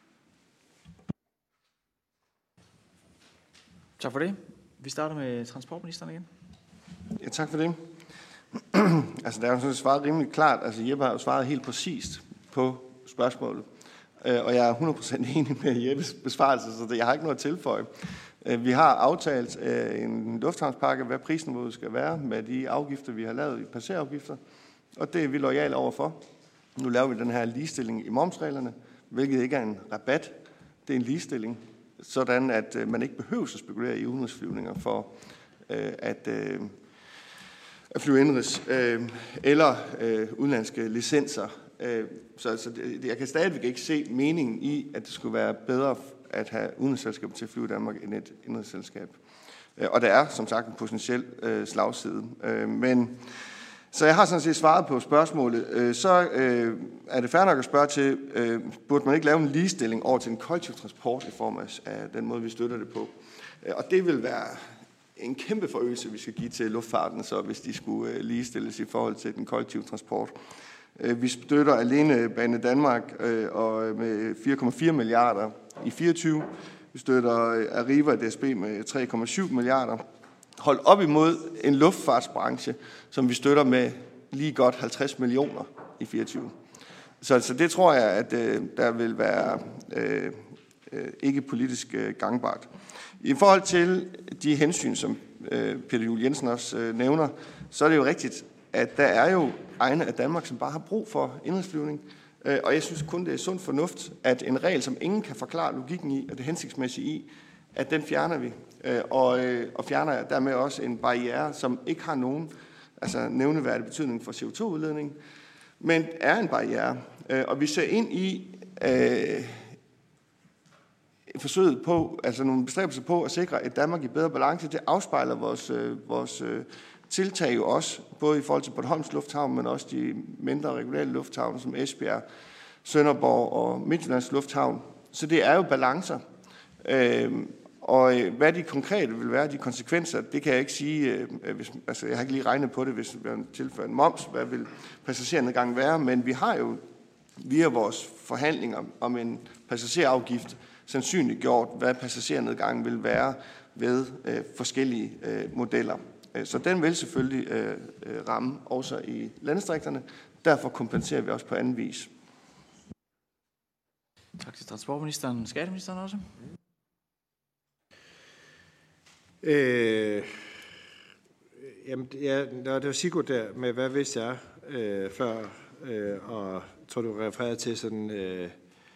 Tak for det. Vi starter med transportministeren igen. Ja, tak for det. altså, der er jo sådan svaret rimelig klart. Altså, Jeppe har jo svaret helt præcist på spørgsmålet. Og jeg er hundrede procent enig med Jeppes besvarelse, så jeg har ikke noget at tilføje. Vi har aftalt en lufthavnspakke, hvad prisniveauet skal være med de afgifter, vi har lavet i passagerafgifter. Og det er vi loyale overfor. Nu laver vi den her ligestilling i momsreglerne, hvilket ikke er en rabat. Det er en ligestilling, sådan at man ikke behøver at spekulere i udenrigsflyvninger for øh, at, øh, at flyve indrigs, øh, eller øh, udenlandske licenser Så, så det, jeg kan stadigvæk ikke se meningen i, at det skulle være bedre at have udenrigsselskaber til at flyve i Danmark end et indrigsselskab. Og der er som sagt en potentiel øh, slagside. Øh, men, så jeg har sådan set svaret på spørgsmålet. Øh, så øh, er det fair nok at spørge til, øh, burde man ikke lave en ligestilling over til en kollektiv transport i form af, af den måde, vi støtter det på. Øh, og det vil være en kæmpe forøgelse, vi skal give til luftfarten, så hvis de skulle øh, ligestilles i forhold til den kollektive transport. Øh, vi støtter alene Bane Danmark øh, og med fire komma fire milliarder i fireogtyve. Vi støtter Arriva og D S B med tre komma syv milliarder. Hold op imod en luftfartsbranche, som vi støtter med lige godt halvtreds millioner i fireogtyve. Så, så det tror jeg, at øh, der vil være øh, øh, ikke politisk øh, gangbart. I forhold til de hensyn, som øh, Peter Juel Jensen også øh, nævner, så er det jo rigtigt, at der er jo egne af Danmark, som bare har brug for indenrigsflyvning. Og jeg synes kun, det er sund fornuft, at en regel, som ingen kan forklare logikken i, og det hensigtsmæssige i, at den fjerner vi. Og, og fjerner dermed også en barriere, som ikke har nogen altså nævneværdig betydning for C O to udledning, men er en barriere. Og vi ser ind i øh, forsøget på, altså nogle bestræbelser på at sikre et Danmark i bedre balance. Det afspejler vores, vores tiltag jo også, både i forhold til Bornholms Lufthavn, men også de mindre regionale lufthavne som Esbjerg, Sønderborg og Midtjyllands Lufthavn. Så det er jo balancer. Øh, og hvad de konkrete vil være, de konsekvenser, det kan jeg ikke sige. Øh, hvis, altså, jeg har ikke lige regnet på det, hvis vi tilfører en moms. Hvad vil passagernedgang være? Men vi har jo via vores forhandlinger om en passagerafgift sandsynliggjort, hvad passagernedgangen vil være ved øh, forskellige øh, modeller. Så den vil selvfølgelig øh, ramme også i landdistrikterne. Derfor kompenserer vi også på anden vis. Tak til transportministeren. Skatteministeren også? Øh, jamen, ja, det var Sigurd der med, hvad vidste jeg øh, før, øh, og jeg tror, du refererede til sådan, øh,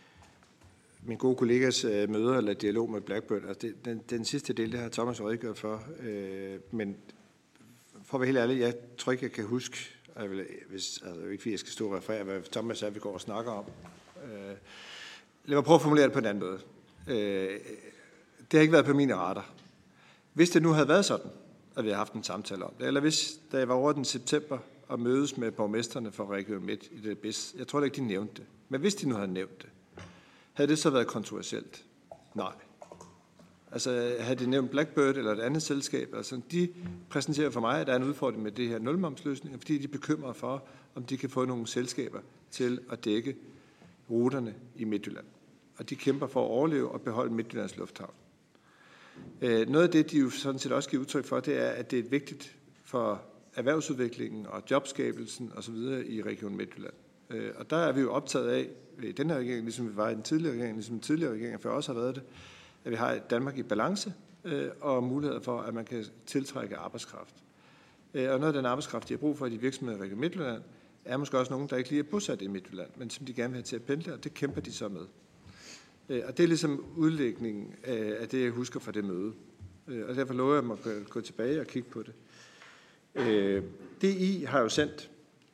min gode kollegas øh, møder eller dialog med Blackbird. Altså det, den, den sidste del, det har Thomas redegjort for, øh, men for at være helt ærlig, jeg tror ikke, jeg kan huske, jeg vil, hvis, altså ikke fordi jeg skal stå og referere, hvad Thomas sagde, vi går og snakker om. Øh, lad mig prøve at formulere det på en anden måde. Øh, det har ikke været på mine radar. Hvis det nu havde været sådan, at vi havde haft en samtale om det, eller hvis, da jeg var over den september og mødes med borgmesterne for Region Midt i det B I S, jeg tror da ikke, de nævnte det. Men hvis de nu havde nævnt det, havde det så været kontroversielt? Nej. Altså, havde de nævnt Blackbird eller et andet selskab, altså, de præsenterer for mig, at der er en udfordring med det her nulmomsløsninger, fordi de er bekymrede for, om de kan få nogle selskaber til at dække ruterne i Midtjylland. Og de kæmper for at overleve og beholde Midtjyllands Lufthavn. Noget af det, de jo sådan set også giver udtryk for, det er, at det er vigtigt for erhvervsudviklingen og jobskabelsen osv. i Region Midtjylland. Og der er vi jo optaget af, i den her regering, ligesom vi var i den tidligere regering, ligesom den tidligere regering før også har været det, at vi har et Danmark i balance øh, og muligheder for, at man kan tiltrække arbejdskraft. Øh, og noget af den arbejdskraft, de har brug for i de virksomheder i Region Midtjylland, er måske også nogen, der ikke lige er bosat i Midtjylland, men som de gerne vil have til at pendle, og det kæmper de så med. Øh, og det er ligesom udlægningen af, af det, jeg husker fra det møde. Øh, og derfor lover jeg mig at gå tilbage og kigge på det. Øh, D I har jo sendt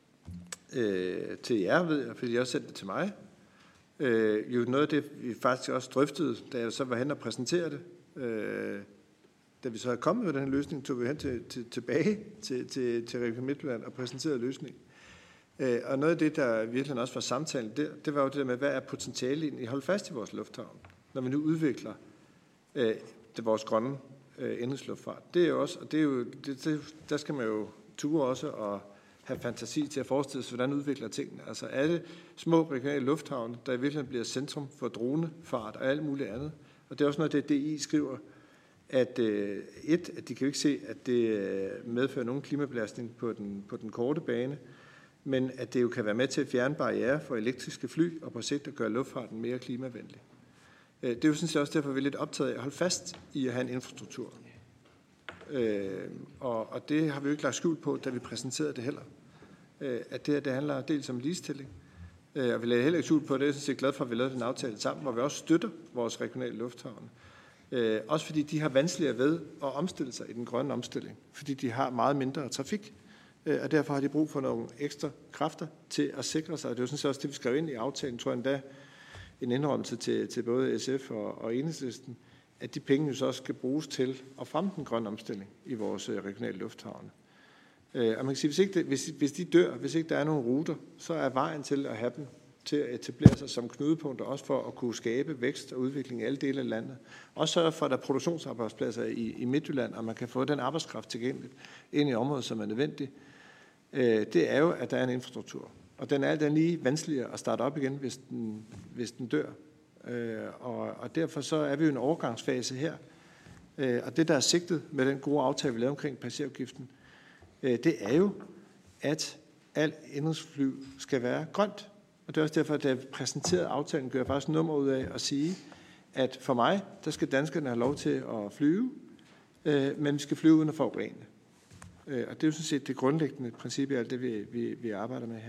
øh, til jer, ved jeg, fordi jeg også sendt det til mig. Øh, jo noget af det, vi faktisk også drøftede, da jeg så var hen og præsenterede det. Øh, da vi så er kommet med den her løsning, tog vi hen til, til, tilbage til, til, til Region Midtjylland og præsenterede løsningen. Øh, og noget af det, der virkelig også var samtalen, det, det var jo det der med, hvad er potentialet i at holde fast i vores lufthavn, når vi nu udvikler øh, det, vores grønne øh, indrigsluftfart. Det er jo også, og det er jo, det, det, der skal man jo ture også og have fantasi til at forestille sig, hvordan udvikler tingene. Altså er det små regionale lufthavne, der i virkeligheden bliver centrum for dronefart og alt muligt andet. Og det er også noget, det D I skriver, at øh, et, at de kan jo ikke se, at det medfører nogen klimabelastning på den, på den korte bane, men at det jo kan være med til at fjerne barrierer for elektriske fly og på sigt at gøre luftfarten mere klimavenlig. Det er jo sådan set også derfor, vi er lidt optaget af at holde fast i at have en infrastruktur. Øh, og, og det har vi jo ikke lagt skjult på, da vi præsenterede det heller. Øh, at det her, det handler dels om ligestilling, øh, og vi lagde heller ikke skjult på det. Jeg er sådan set glad for, at vi lavede den aftale sammen, hvor vi også støtter vores regionale lufthavne. Øh, også fordi de har vanskeligere ved at omstille sig i den grønne omstilling, fordi de har meget mindre trafik og derfor har de brug for nogle ekstra kræfter til at sikre sig. Det er jo sådan set også det, vi skrev ind i aftalen, tror jeg endda, en indrømmelse til, til både S F og, og Enhedslisten, at de penge jo så også skal bruges til at fremme den grønne omstilling i vores regionale lufthavne. Og man kan sige, hvis, ikke det, hvis, hvis de dør, hvis ikke der er nogen ruter, så er vejen til at have dem til at etablere sig som knudepunkter, også for at kunne skabe vækst og udvikling i alle dele af landet. Også sørge for, at der er produktionsarbejdspladser i, i Midtjylland, og man kan få den arbejdskraft tilgængeligt ind i området, som er nødvendigt. Det er jo, at der er en infrastruktur. Og den er den lige vanskeligere at starte op igen, hvis den, hvis den dør. Og, og derfor så er vi jo i en overgangsfase her. Og det, der er sigtet med den gode aftale, vi lavede omkring passagerafgiften, det er jo, at al indrigsfly skal være grønt. Og det er også derfor, at da jeg præsenterede aftalen, gør jeg faktisk nummer ud af at sige, at for mig, der skal danskerne have lov til at flyve, men vi skal flyve uden at forurene. Og det er jo sådan set det grundlæggende princip i alt det, vi, vi, vi arbejder med her.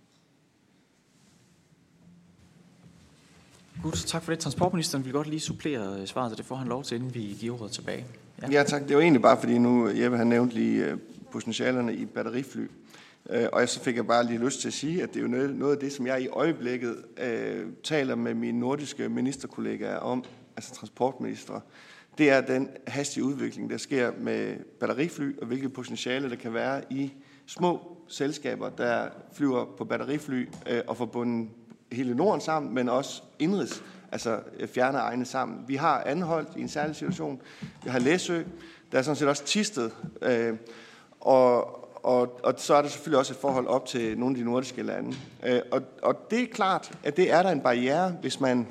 Godt, tak for det. Transportministeren vil godt lige supplere svaret, så det får han lov til, inden vi giver ordet tilbage. Ja. ja, tak. Det var egentlig bare, fordi nu Jeppe han nævnte lige potentialerne i batterifly. Og så fik jeg bare lige lyst til at sige, at det er jo noget af det, som jeg i øjeblikket øh, taler med mine nordiske ministerkollegaer om, altså transportministre. Det er den hastige udvikling, der sker med batterifly, og hvilke potentiale der kan være i små selskaber, der flyver på batterifly øh, og forbundet hele Norden sammen, men også indrigs, altså fjerne egne sammen. Vi har Anholt i en særlig situation. Vi har Læsø. Der er sådan set også Thisted. Øh, og Og, og så er der selvfølgelig også et forhold op til nogle af de nordiske lande. Øh, og, og det er klart, at det er der en barriere, hvis man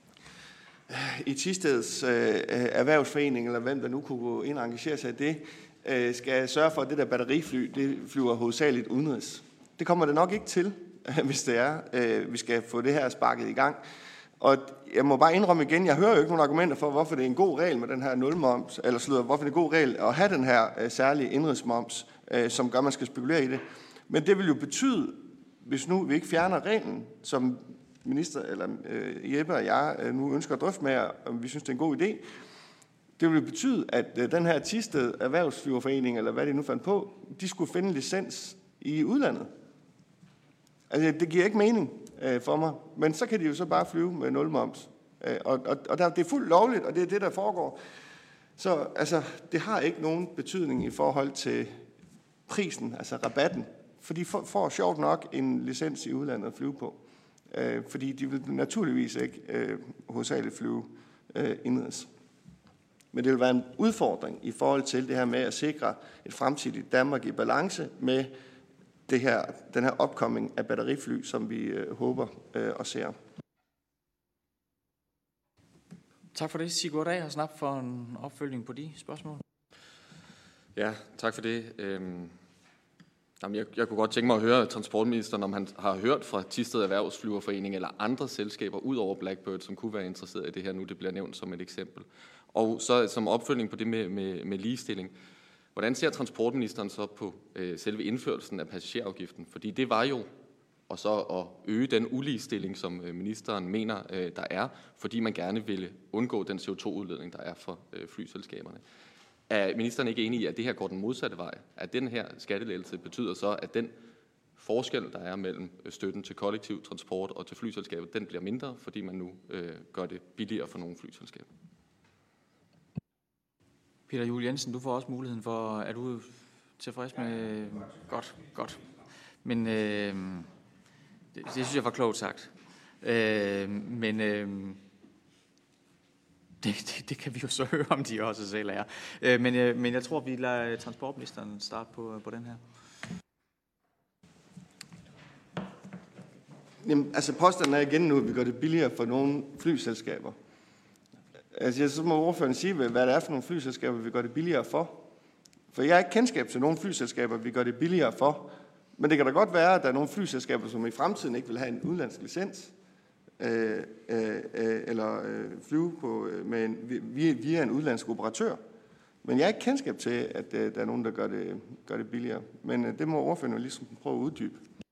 øh, i Thisteds øh, erhvervsforening, eller hvem der nu kunne gå ind og engagere sig i det, øh, skal sørge for, at det der batterifly, det flyver hovedsageligt udenrigs. Det kommer det nok ikke til, øh, hvis det er, øh, vi skal få det her sparket i gang. Og jeg må bare indrømme igen, jeg hører jo ikke nogen argumenter for, hvorfor det er en god regel med den her nulmoms, eller slutter, hvorfor det er en god regel at have den her øh, særlige indrigsmoms, øh, som gør, at man skal spekulere i det. Men det vil jo betyde, hvis nu vi ikke fjerner reglen, som minister, eller øh, Jeppe og jeg øh, nu ønsker at drøfte med, om vi synes, det er en god idé, det vil jo betyde, at øh, den her Thisted Erhvervsflyverforening, eller hvad de nu fandt på, de skulle finde licens i udlandet. Altså, det giver ikke mening øh, for mig. Men så kan de jo så bare flyve med nulmoms. Øh, og og, og der, det er fuldt lovligt, og det er det, der foregår. Så altså, det har ikke nogen betydning i forhold til prisen, altså rabatten. For de får, får sjovt nok en licens i udlandet at flyve på. Øh, fordi de vil naturligvis ikke øh, hovedsageligt flyve øh, indrigs. Men det vil være en udfordring i forhold til det her med at sikre et fremtidigt Danmark i balance med det her, den her opkoming af batterifly, som vi øh, håber øh, og ser. Tak for det. Sigurd A. og snap for en opfølgning på de spørgsmål. Ja, tak for det. Øhm, jamen jeg, jeg kunne godt tænke mig at høre transportministeren, om han har hørt fra Thisted Erhvervsflyverforening eller andre selskaber ud over Blackbird, som kunne være interesseret i det her nu. Det bliver nævnt som et eksempel. Og så som opfølgning på det med, med, med ligestilling. Hvordan ser transportministeren så på øh, selve indførelsen af passagerafgiften? Fordi det var jo og så at øge den uligestilling, som øh, ministeren mener, øh, der er, fordi man gerne ville undgå den C O to udledning, der er for øh, flyselskaberne. Er ministeren ikke enig i, at det her går den modsatte vej? At den her skattelettelse betyder så, at den forskel, der er mellem støtten til kollektiv transport og til flyselskaber, den bliver mindre, fordi man nu øh, gør det billigere for nogle flyselskaber? Peter Juel Jensen, du får også muligheden for, er du tilfreds med? Godt, godt. Men øh, det, det synes jeg var klogt sagt. Øh, men øh, det, det, det kan vi jo så høre, om de også selv er. Øh, men, øh, men jeg tror, vi lader transportministeren starte på, på den her. Jamen, altså påstanden er igen nu, at vi gør det billigere for nogle flyselskaber. Altså, så må ordføreren sige, hvad det er for nogle flyselskaber, vi gør det billigere for. For jeg har ikke kendskab til nogle flyselskaber, vi gør det billigere for. Men det kan da godt være, at der er nogle flyselskaber, som i fremtiden ikke vil have en udenlandsk licens, øh, øh, eller øh, flyve på, med en, via, via en udenlandsk operatør. Men jeg har ikke kendskab til, at øh, der er nogen, der gør det, gør det billigere. Men øh, det må ordføreren jo ligesom prøve at uddybe.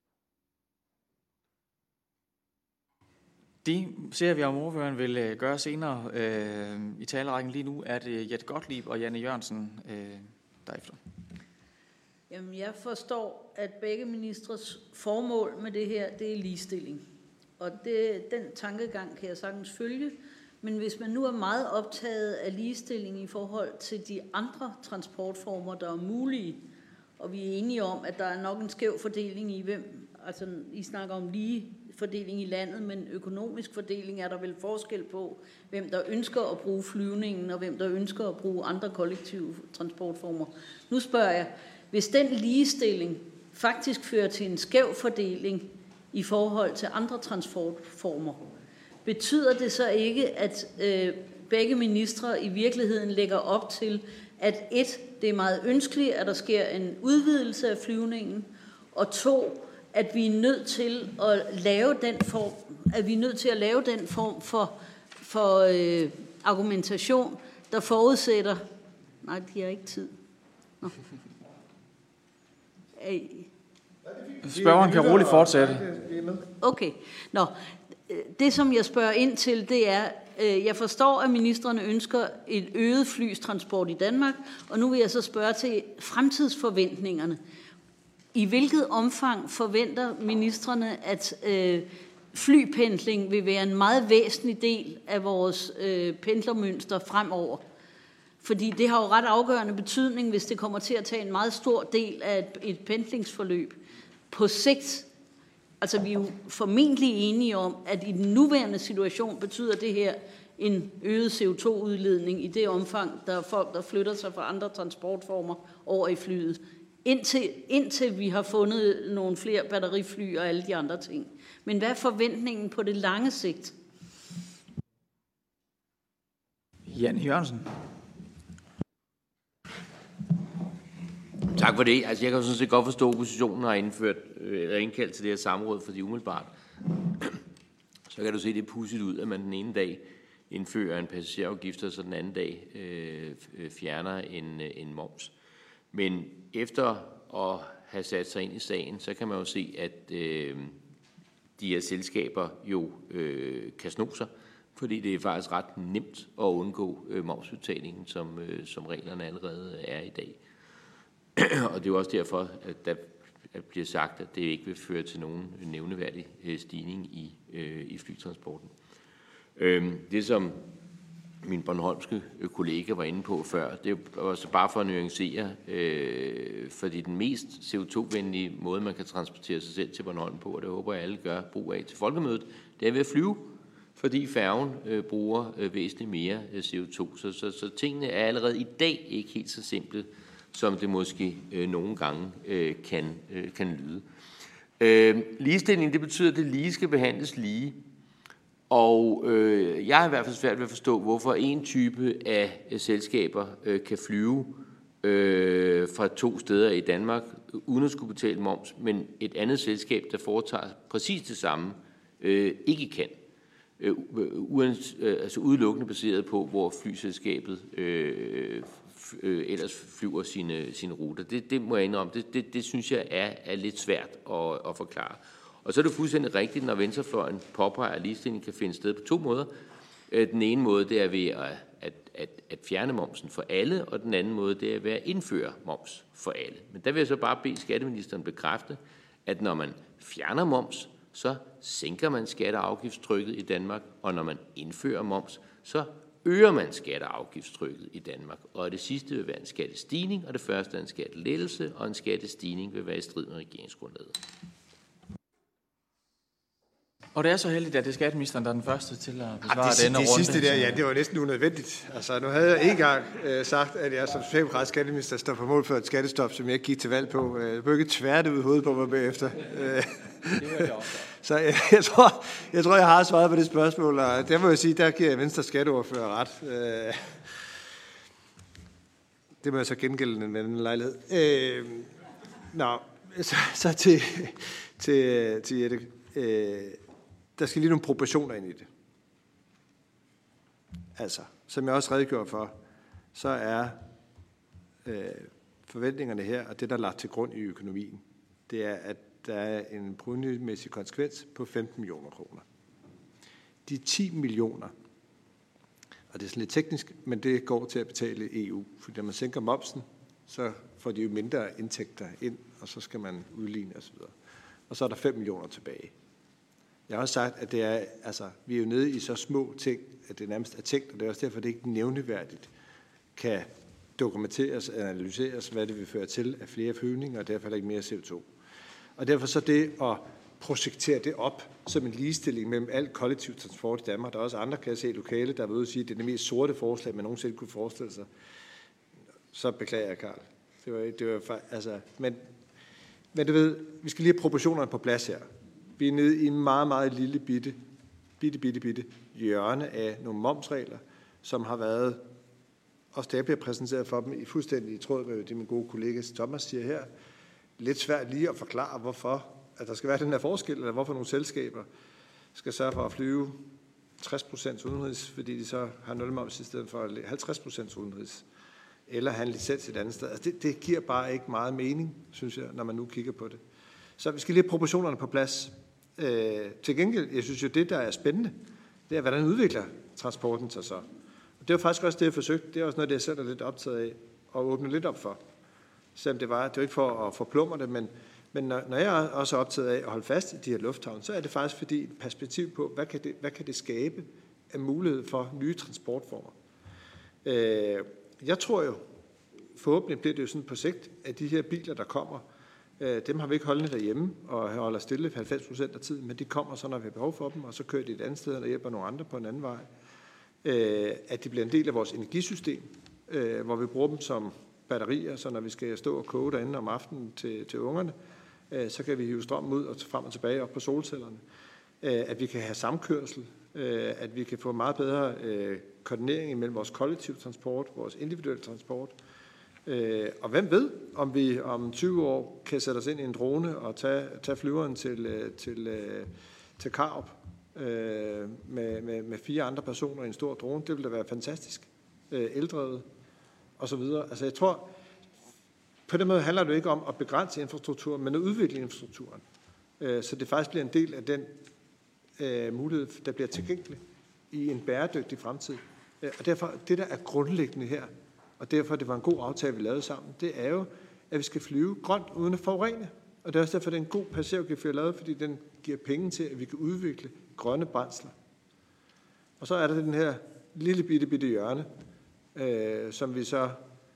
Det ser vi, om ordføreren vil gøre senere øh, i talerækken. Lige nu er det Jette Gottlieb og Janne Jørgensen øh, derefter. Jamen, jeg forstår, at begge ministres formål med det her, det er ligestilling. Og det, den tankegang kan jeg sagtens følge. Men hvis man nu er meget optaget af ligestilling i forhold til de andre transportformer, der er mulige, og vi er enige om, at der er nok en skæv fordeling i hvem, altså I snakker om lige fordeling i landet, men økonomisk fordeling er der vel forskel på, hvem der ønsker at bruge flyvningen, og hvem der ønsker at bruge andre kollektive transportformer. Nu spørger jeg, hvis den ligestilling faktisk fører til en skæv fordeling i forhold til andre transportformer, betyder det så ikke, at øh, begge ministre i virkeligheden lægger op til, at et, det er meget ønskeligt, at der sker en udvidelse af flyvningen, og to, at vi er nødt til at lave den form, at vi er nødt til at lave den form for, for øh, argumentation, der forudsætter. Nej, de har ikke tid. Nå. Spørgeren kan roligt fortsætte. Okay. Nå. Det, som jeg spørger ind til, det er, øh, jeg forstår, at ministrene ønsker et øget flystransport i Danmark, og nu vil jeg så spørge til fremtidsforventningerne. I hvilket omfang forventer ministrene, at øh, flypendling vil være en meget væsentlig del af vores øh, pendlermønster fremover? Fordi det har jo ret afgørende betydning, hvis det kommer til at tage en meget stor del af et, et pendlingsforløb. På sigt, altså vi er jo formentlig enige om, at i den nuværende situation betyder det her en øget C O to udledning i det omfang, der er folk, der flytter sig fra andre transportformer over i flyet. Indtil, indtil vi har fundet nogle flere batterifly og alle de andre ting. Men hvad er forventningen på det lange sigt? Jan Jørgensen. Tak for det. Altså, jeg kan jo sådan set godt forstå, at oppositionen har indført, eller indkaldt til det her samråd, fordi umiddelbart, så kan du se, det er pudsigt ud, at man den ene dag indfører en passagerafgift, og så den anden dag øh, fjerner en, en moms. Men efter at have sat sig ind i sagen, så kan man jo se, at øh, de her selskaber jo øh, kan sno sig, fordi det er faktisk ret nemt at undgå øh, momsudbetalingen, som, øh, som reglerne allerede er i dag. Og det er jo også derfor, at der bliver sagt, at det ikke vil føre til nogen nævneværdig stigning i, øh, i flytransporten. Øh, det, som min bornholmske kollega var inde på før, det er jo altså bare for at nuancere, øh, fordi den mest C O to venlige måde, man kan transportere sig selv til Bornholm på, og det håber jeg alle gør brug af til folkemødet, det er ved at flyve, fordi færgen øh, bruger øh, væsentligt mere øh, C O to. Så, så, så tingene er allerede i dag ikke helt så simple, som det måske øh, nogle gange øh, kan, øh, kan lyde. Øh, ligestilling, det betyder, at det lige skal behandles lige. Og øh, jeg har i hvert fald svært ved at forstå, hvorfor en type af øh, selskaber øh, kan flyve øh, fra to steder i Danmark, uden at skulle betale moms, men et andet selskab, der foretager præcis det samme, øh, ikke kan. Øh, uans, øh, altså udelukkende baseret på, hvor flyselskabet øh, øh, ellers flyver sine, sine ruter. Det, det må jeg indrømme. Det, det, det synes jeg er, er lidt svært at, at forklare. Og så er det fuldstændig rigtigt, når venstrefløjen påpeger, at ligestilling kan finde sted på to måder. Den ene måde, det er ved at, at, at, at fjerne momsen for alle, og den anden måde, det er ved at indføre moms for alle. Men der vil jeg så bare bede skatteministeren bekræfte, at når man fjerner moms, så sænker man skatte- og afgiftstrykket i Danmark, og når man indfører moms, så øger man skatte- og afgiftstrykket i Danmark. Og det sidste vil være en skattestigning, og det første er en skattelettelse, og en skattestigning vil være i strid med regeringsgrundlaget. Og det er så heldigt, at det er skatteministeren, der er den første til at besvare det, denne det runde. Det sidste der, ja, det var næsten unødvendigt. Altså, nu havde jeg en gang øh, sagt, at jeg som socialdemokratisk skatteminister står på mål for et skattestop, som jeg ikke gik til valg på. Jeg blev ikke tværte ud hovedet på mig bagefter. Det hørte jeg også. Så jeg, jeg, tror, jeg tror, jeg har svaret på det spørgsmål, og der må jeg sige, der giver jeg Venstres skatteordfører ret. Det må jeg så gengælde med en lejlighed. Øh, nå, så, så til, til, til Jette. Øh, Der skal lige nogle proportioner ind i det. Altså, som jeg også redegjorde for, så er øh, forventningerne her, og det, der er lagt til grund i økonomien, det er, at der er en provenumæssig konsekvens på femten millioner kroner. De ti millioner, og det er sådan lidt teknisk, men det går til at betale E U, fordi når man sænker momsen, så får de jo mindre indtægter ind, og så skal man udligne osv. Og så er der fem millioner tilbage. Jeg har også sagt, at det er, altså, vi er jo nede i så små ting, at det nærmest er tænkt, og det er også derfor, det ikke nævneværdigt kan dokumenteres og analyseres, hvad det vil føre til af flere flyvninger, og derfor er der ikke mere C O to. Og derfor så det at projektere det op som en ligestilling mellem alt kollektiv transport i Danmark. Der er også andre, kan jeg se, lokale, der vil ud og sige, at det er det mest sorte forslag, man nogensinde kunne forestille sig. Så beklager jeg, Karl. Det var, det var, altså, men, men du ved, vi skal lige have proportionerne på plads her. Vi er nede i en meget, meget lille bitte, bitte, bitte, bitte hjørne af nogle momsregler, som har været, også da jeg bliver præsenteret for dem, i fuldstændig i tråd med det, min gode kollega Thomas siger her, lidt svært lige at forklare, hvorfor at der skal være den her forskel, eller hvorfor nogle selskaber skal sørge for at flyve tres procent udenrigs, fordi de så har nul moms i stedet for halvtreds procent udenrigs, eller have en licens et andet sted. Altså det, det giver bare ikke meget mening, synes jeg, når man nu kigger på det. Så vi skal lige have proportionerne på plads. Øh, til gengæld, jeg synes jo, det, der er spændende, det er, hvordan udvikler transporten sig så. Og det var faktisk også det, jeg forsøgte. Det er også noget, det jeg selv er lidt optaget af, og åbne lidt op for. Selvom det var, det var ikke for at forplumre det, men, men når, når jeg også er optaget af at holde fast i de her lufthavne, så er det faktisk fordi et perspektiv på, hvad kan det, hvad kan det skabe af mulighed for nye transportformer. Øh, jeg tror jo, forhåbentlig bliver det jo sådan på sigt, at de her biler, der kommer, øh, dem har vi ikke holdende derhjemme og holder stille halvfems procent af tiden, men de kommer så, når vi har behov for dem, og så kører de et andet sted og hjælper nogle andre på en anden vej. Øh, at de bliver en del af vores energisystem, øh, hvor vi bruger dem som batterier, så når vi skal stå og koge derinde om aftenen til, til ungerne, øh, så kan vi hive strømmen ud og frem og tilbage op på solcellerne. Øh, at vi kan have samkørsel, øh, at vi kan få meget bedre øh, koordinering mellem vores kollektiv transport, vores individuelle transport. Øh, og hvem ved, om vi om tyve år kan sætte os ind i en drone og tage, tage flyveren til, til, til Karup øh, med, med, med fire andre personer i en stor drone. Det ville da være fantastisk. Øh, eldrevet og så videre. Altså jeg tror, på den måde handler det ikke om at begrænse infrastrukturen, men at udvikle infrastrukturen. Øh, så det faktisk bliver en del af den øh, mulighed, der bliver tilgængelig i en bæredygtig fremtid. Øh, og derfor, det der er grundlæggende her, og derfor det var en god aftale, vi lavede sammen, det er jo, at vi skal flyve grønt uden at forurene. Og det er også derfor, det er en god passagerafgift, vi har lavet, fordi den giver penge til, at vi kan udvikle grønne brændsler. Og så er der den her lille bitte, bitte hjørne, øh, som vi så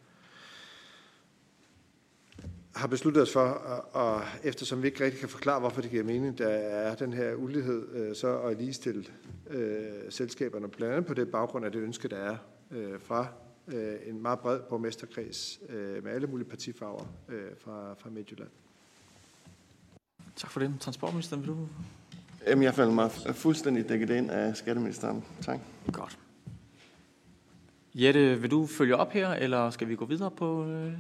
har besluttet os for, og, og eftersom vi ikke rigtig kan forklare, hvorfor det giver mening, der er den her ulighed, øh, så at ligestille øh, selskaberne, blandt andet på det baggrund af det ønske, der er øh, fra øh, en meget bred borgmesterkreds øh, med alle mulige partifarver øh, fra, fra Midtjylland. Tak for det. Transportministeren, vil du? Jamen, jeg føler mig fuldstændig dækket ind af skatteministeren. Tak. Godt. Jette, vil du følge op her, eller skal vi gå videre på? Øh...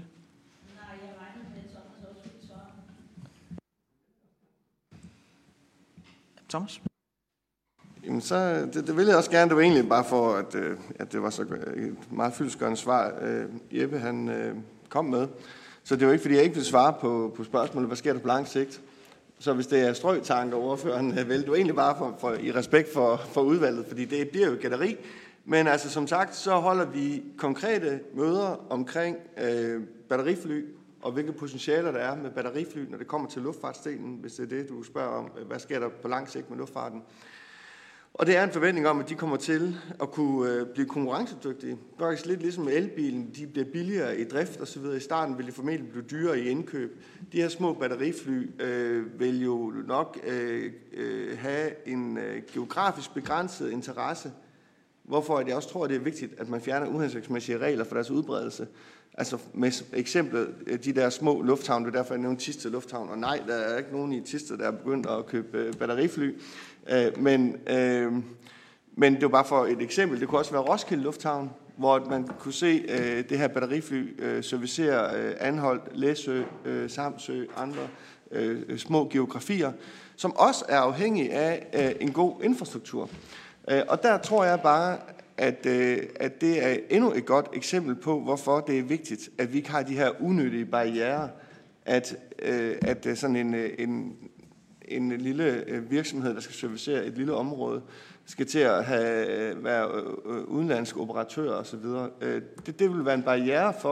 Thomas? Jamen så, det, det ville jeg også gerne. Det var egentlig bare for, at, at det var så et meget fyldestgørende svar, uh, Jeppe han uh, kom med. Så det var ikke, fordi jeg ikke ville svare på, på spørgsmålet, hvad sker der på lang sigt. Så hvis det er strøtanker, ordføreren vil, det var egentlig bare for, for, i respekt for, for udvalget, fordi det bliver jo et gætteri. Men altså som sagt, så holder vi konkrete møder omkring uh, batterifly, og hvilke potentialer der er med batterifly, når det kommer til luftfartsdelen, hvis det er det, du spørger om, hvad sker der på lang sigt med luftfarten. Og det er en forventning om, at de kommer til at kunne blive konkurrencedygtige. Det er lidt ligesom med elbilen, de bliver billigere i drift osv. I starten vil de formentlig blive dyrere i indkøb. De her små batterifly øh, vil jo nok øh, øh, have en øh, geografisk begrænset interesse, hvorfor jeg også tror, at det er vigtigt, at man fjerner uhensigtsmæssige regler for deres udbredelse. Altså med eksemplet, de der små lufthavne, det er derfor, jeg nævnte Thisted Lufthavn, og nej, der er ikke nogen i Thisted, der er begyndt at købe batterifly, men, øh, men det var bare for et eksempel. Det kunne også være Roskilde Lufthavn, hvor man kunne se øh, det her batterifly øh, servicere øh, Anholt, Læsø, øh, Samsø, andre øh, små geografier, som også er afhængige af øh, en god infrastruktur. Øh, og der tror jeg bare, At, øh, at det er endnu et godt eksempel på, hvorfor det er vigtigt, at vi ikke har de her unødige barrierer, at, øh, at sådan en, en, en lille virksomhed, der skal servicere et lille område, skal til at have, være udenlandske operatører osv. Det, det vil være en barriere for,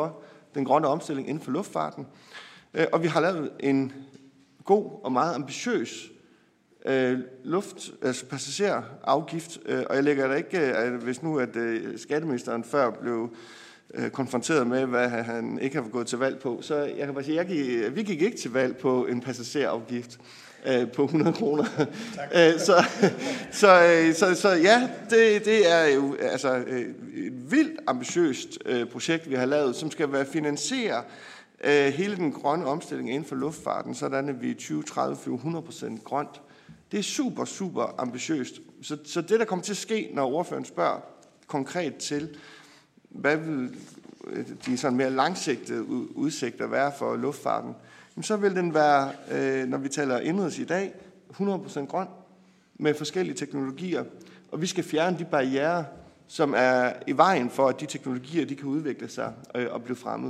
den grønne omstilling inden for luftfarten. Og vi har lavet en god og meget ambitiøs øh, luft, altså passagerafgift, øh, og jeg lægger da ikke, at hvis nu at øh, skatteministeren før blev øh, konfronteret med, hvad han ikke har gået til valg på, så jeg kan bare sige, jeg gik, vi gik ikke til valg på en passagerafgift øh, på hundrede kroner. øh, så, så, så, så ja, det, det er jo altså, et vildt ambitiøst øh, projekt, vi har lavet, som skal være finansieret hele den grønne omstilling inden for luftfarten, sådan at vi i tyve tredive flyver hundrede procent grønt. Det er super, super ambitiøst. Så, så det, der kommer til at ske, når ordføreren spørger konkret til, hvad vil de sådan mere langsigtede udsigter være for luftfarten, så vil den være, når vi taler indrigs i dag, hundrede procent grøn med forskellige teknologier. Og vi skal fjerne de barrierer, som er i vejen for, at de teknologier de kan udvikle sig og blive fremmet.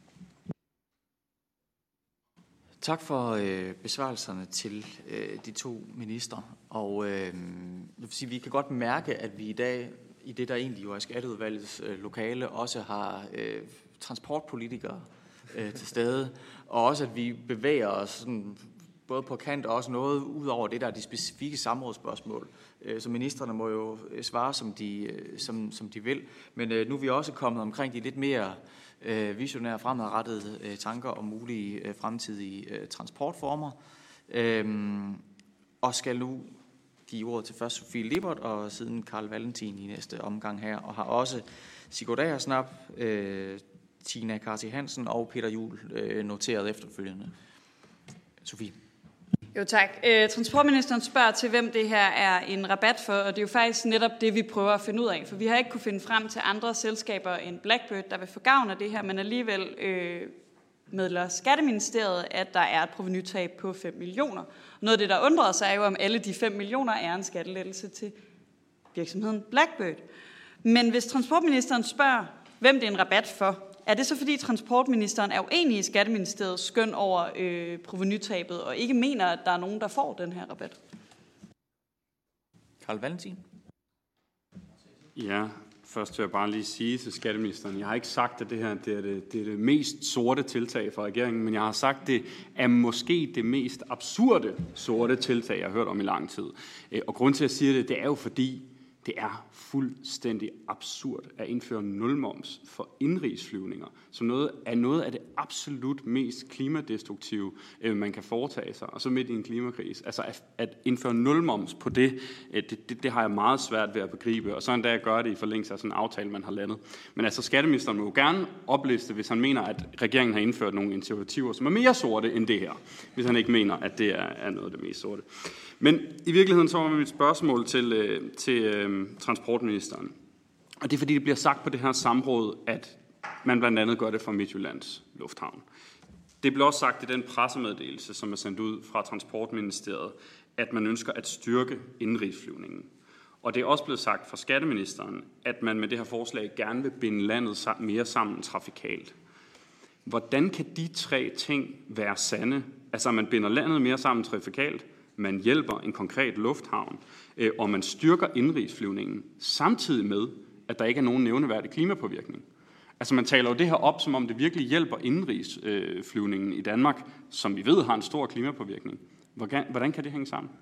Tak for øh, besvarelserne til øh, de to ministre. Og øh, jeg vil sige, vi kan godt mærke, at vi i dag, i det der egentlig jo er skatteudvalgets øh, lokale, også har øh, transportpolitikere øh, til stede, og også at vi bevæger os sådan, både på kant og også noget ud over det, der er de specifikke samrådsspørgsmål. Øh, så ministerne må jo svare, som de, øh, som, som de vil. Men øh, nu er vi også kommet omkring de lidt mere visionære fremadrettede øh, tanker om mulige øh, fremtidige øh, transportformer. Øhm, og skal nu give ordet til først Sofie Lippert og siden Carl Valentin i næste omgang her, og har også Sigurd Agersnap, øh, Tina Karti Hansen og Peter Juhl øh, noteret efterfølgende. Sofie. Jo tak. Øh, transportministeren spørger til, hvem det her er en rabat for, og det er jo faktisk netop det, vi prøver at finde ud af. For vi har ikke kunne finde frem til andre selskaber end Blackbird, der vil få gavn af det her, men alligevel øh, meddeler Skatteministeriet, at der er et provenytab på fem millioner. Noget af det, der undrer sig, er jo, om alle de fem millioner er en skattelettelse til virksomheden Blackbird. Men hvis transportministeren spørger, hvem det er en rabat for, er det så fordi transportministeren er uenig i Skatteministeriets skøn over øh, provenytabet, og ikke mener, at der er nogen, der får den her rabat? Carl Valentin. Ja, først vil jeg bare lige sige til skatteministeren, jeg har ikke sagt, at det her det er det, det er det mest sorte tiltag fra regeringen, men jeg har sagt, at det er måske det mest absurde sorte tiltag, jeg har hørt om i lang tid. Og grund til, at jeg siger det, det er jo fordi, det er fuldstændig absurd at indføre nulmoms for indrigsflyvninger, som noget er noget af det absolut mest klimadestruktive, øh, man kan foretage sig, og så midt i en klimakrise. Altså at, at indføre nulmoms på det, øh, det, det, det har jeg meget svært ved at begribe, og så endda at gøre det i forlængelse af sådan en aftale, man har landet. Men altså skatteministeren må jo gerne opliste, hvis han mener, at regeringen har indført nogle initiativer, som er mere sorte end det her, hvis han ikke mener, at det er, er noget af det mest sorte. Men i virkeligheden så var mit spørgsmål til, øh, til øh, transportministeren. Og det er fordi, det bliver sagt på det her samråd, at man blandt andet gør det for Midtjyllands Lufthavn. Det bliver også sagt i den pressemeddelelse, som er sendt ud fra Transportministeriet, at man ønsker at styrke indrigsflyvningen. Og det er også blevet sagt fra skatteministeren, at man med det her forslag gerne vil binde landet mere sammen trafikalt. Hvordan kan de tre ting være sande? Altså, at man binder landet mere sammen trafikalt, man hjælper en konkret lufthavn, øh, og man styrker indrigsflyvningen, samtidig med, at der ikke er nogen nævneværdig klimapåvirkning. Altså man taler jo det her op, som om det virkelig hjælper indrigsflyvningen øh, i Danmark, som vi ved har en stor klimapåvirkning. Hvordan, hvordan kan det hænge sammen?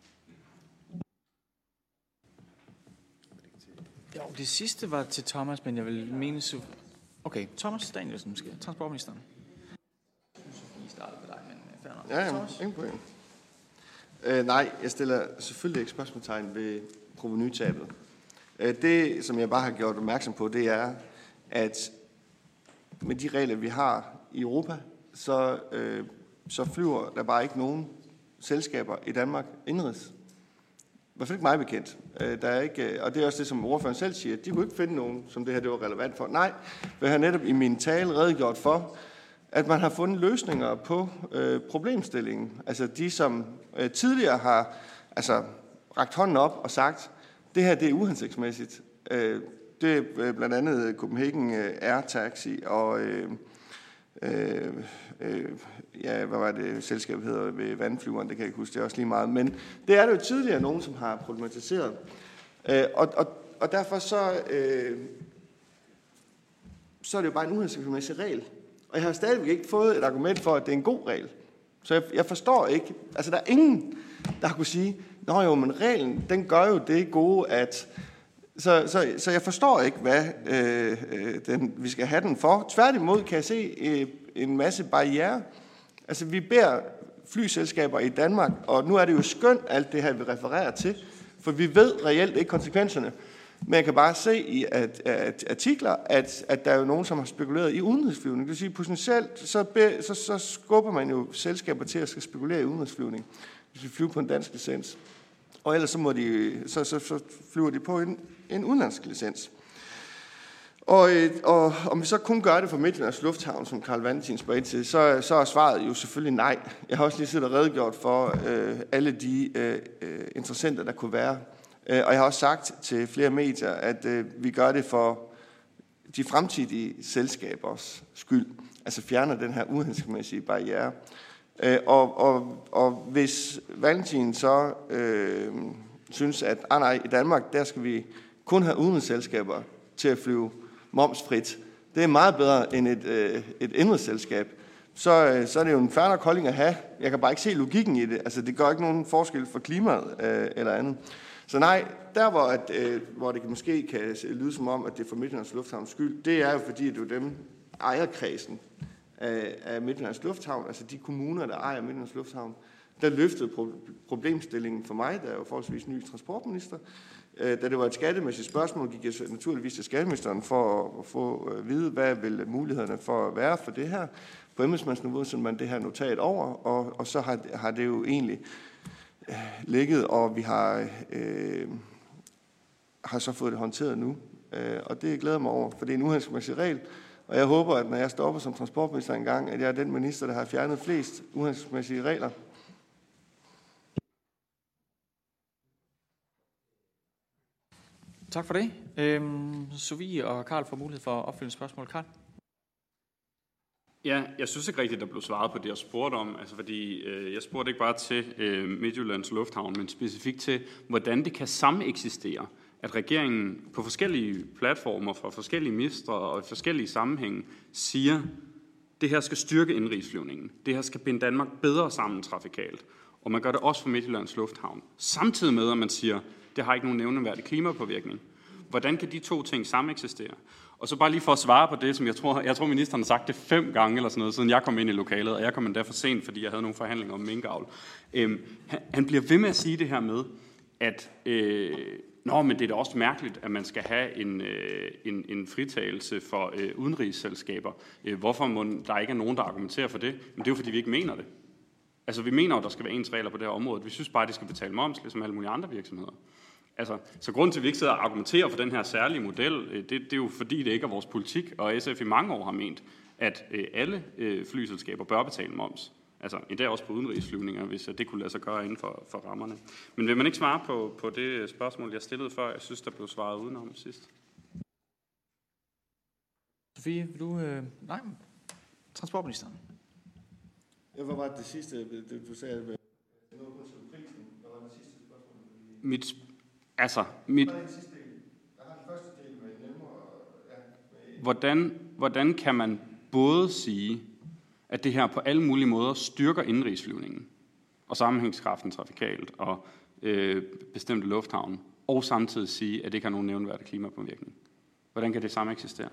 Jo, det sidste var til Thomas, men jeg vil mene... Okay, Thomas Danielsen måske, transportministeren. Sofie starter med dig, men fair nok. Ja, ja, ingen point. Øh, nej, jeg stiller selvfølgelig ikke spørgsmålstegn ved provenytabet. Øh, det, som jeg bare har gjort opmærksom på, det er, at med de regler, vi har i Europa, så, øh, så flyver der bare ikke nogen selskaber i Danmark indrigs. I hvert fald ikke meget bekendt. Øh, der er ikke, og det er også det, som ordføreren selv siger, de kunne ikke finde nogen, som det her det var relevant for. Nej, jeg har netop i min tale redegjort for, at man har fundet løsninger på øh, problemstillingen. Altså de, som øh, tidligere har altså, rakt hånden op og sagt, det her det er uhensigtsmæssigt. Øh, det er øh, blandt andet Copenhagen øh, Air Taxi og øh, øh, øh, ja, hvad var det selskabet hedder ved vandflyveren, det kan jeg ikke huske, det er også lige meget. Men det er det jo tidligere nogen, som har problematiseret. Øh, og, og, og derfor så, øh, så er det jo bare en uhensigtsmæssig regel. Og jeg har stadigvæk ikke fået et argument for, at det er en god regel. Så jeg, jeg forstår ikke, altså der er ingen, der har kunne sige, nå jo, men reglen, den gør jo det gode, at... Så, så, så jeg forstår ikke, hvad øh, den, vi skal have den for. Tværtimod kan jeg se øh, en masse barrierer. Altså vi beder flyselskaber i Danmark, og nu er det jo skønt alt det her, vi refererer til, for vi ved reelt ikke konsekvenserne. Men jeg kan bare se i at, at artikler, at, at der er jo nogen, som har spekuleret i udenrigsflyvning. Det vil sige, potentielt så, be, så, så skubber man jo selskaber til at skal spekulere i udenrigsflyvning, hvis vi flyver på en dansk licens. Og ellers så, må de, så, så, så flyver de på en, en udenlandsk licens. Og, og om vi så kun gør det for Midtjyllands Lufthavn, som Carl Valentin spørger ind til, så, så er svaret jo selvfølgelig nej. Jeg har også lige siddet og redegjort for øh, alle de øh, interessenter, der kunne være. Øh, og jeg har også sagt til flere medier, at øh, vi gør det for de fremtidige selskabers skyld. Altså fjerner den her uhensigtsmæssige barriere. Øh, og, og, og hvis Valentin så øh, synes, at ah, nej, i Danmark, der skal vi kun have udenrigsselskaber til at flyve momsfrit. Det er meget bedre end et, øh, et indrigsselskab. Så, øh, så er det jo en fair nok holdning at have. Jeg kan bare ikke se logikken i det. Altså, det gør ikke nogen forskel for klimaet øh, eller andet. Så nej, der hvor, at, øh, hvor det måske kan lyde som om, at det er for Midtjyllands Lufthavns skyld, det er jo fordi, at det er dem, ejerkredsen af, af Midtjyllands Lufthavn, altså de kommuner, der ejer Midtjyllands Lufthavn, der løftede problemstillingen for mig, der er jo forholdsvis ny transportminister. Da det var et skattemæssigt spørgsmål, gik jeg naturligvis til skatteministeren for at få at vide, hvad vil mulighederne for at være for det her. På embedsmandsniveau sendte man det her notat over, og, og så har, har det jo egentlig øh, ligget, og vi har, øh, har så fået det håndteret nu. Øh, og det glæder mig over, for det er en uhensigtsmæssig regel. Og jeg håber, at når jeg stopper som transportminister engang, at jeg er den minister, der har fjernet flest uhensigtsmæssige regler. Tak for det. Øhm, Sofie og Karl får mulighed for at opfylde spørgsmål. Karl? Ja, jeg synes ikke rigtigt, der blev svaret på det, jeg spurgte om. Altså, fordi øh, jeg spurgte ikke bare til øh, Midtjyllands Lufthavn, men specifikt til, hvordan det kan sameksistere, at regeringen på forskellige platformer fra forskellige ministre og i forskellige sammenhænge siger, det her skal styrke indrigsflyvningen. Det her skal binde Danmark bedre sammen trafikalt. Og man gør det også for Midtjyllands Lufthavn. Samtidig med, at man siger, det har ikke nogen nævneværdig klimapåvirkning. Hvordan kan de to ting sameksistere? Og så bare lige for at svare på det, som jeg tror, jeg tror ministeren har sagt det fem gange eller sådan noget, siden jeg kom ind i lokalet, og jeg kom endda for sent, fordi jeg havde nogle forhandlinger om minkavl. Øhm, han, han bliver ved med at sige det her med, at øh, nå, men det er da også mærkeligt, at man skal have en, øh, en, en fritagelse for øh, udenrigsselskaber. Øh, hvorfor må der ikke er nogen, der argumenterer for det? Men det er jo, fordi vi ikke mener det. Altså, vi mener jo, der skal være ens regler på det her område. Vi synes bare, at de skal betale moms, ligesom alle mulige andre virksomheder. Altså, så grunden til, at vi ikke sidder og argumenterer for den her særlige model, det, det er jo fordi, det ikke er vores politik, og S F i mange år har ment, at øh, alle øh, flyselskaber bør betale moms. Altså, endda også på udenrigsflyvninger, hvis det kunne lade sig gøre inden for, for rammerne. Men vil man ikke svare på, på det spørgsmål, jeg stillede før? Jeg synes, der blev svaret udenom sidst. Sofie, vil du... Øh, nej, transportministeren. Jeg var bare det sidste, det, du sagde, med noget på prisen. Hvad var det sidste spørgsmål? Mit, altså, mit... Hvad er den sidste del? Jeg har den første del med nemmere... Ja, med... Hvordan, hvordan kan man både sige, at det her på alle mulige måder styrker indrigsflyvningen og sammenhængskraften trafikalt og øh, bestemte lufthavne, og samtidig sige, at det ikke har nogen nævneværdig klimapåvirkning? Hvordan kan det samme eksistere?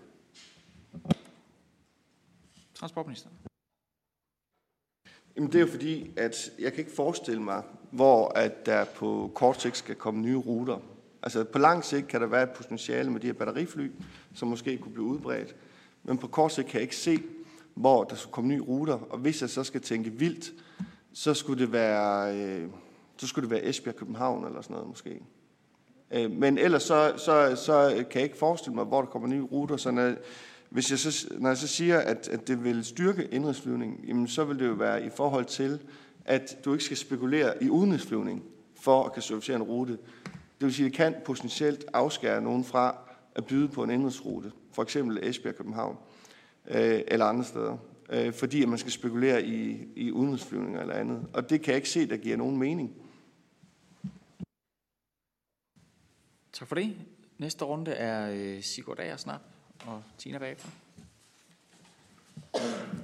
Transportministeren. Jamen, det er jo fordi, at jeg kan ikke forestille mig, hvor at der på kort sigt skal komme nye ruter. Altså på lang sigt kan der være et potentiale med de her batterifly, som måske kunne blive udbredt. Men på kort sigt kan jeg ikke se, hvor der skulle komme nye ruter. Og hvis jeg så skal tænke vildt, så skulle det være, øh, så skulle det være Esbjerg-København eller sådan noget måske. Øh, men ellers så, så, så kan jeg ikke forestille mig, hvor der kommer nye ruter. Så når, hvis jeg så, når jeg så siger, at, at det vil styrke indrigsflyvning, jamen så vil det jo være i forhold til, at du ikke skal spekulere i udenrigsflyvning for at kan servicere en rute. Det vil sige, at det kan potentielt afskære nogen fra at byde på en indrigsrute, for eksempel Esbjerg-København øh, eller andre steder, øh, fordi at man skal spekulere i, i udenrigsflyvninger eller andet. Og det kan jeg ikke se, der giver nogen mening. Tak for det. Næste runde er Sigurd Agersnap og Tina bagfra.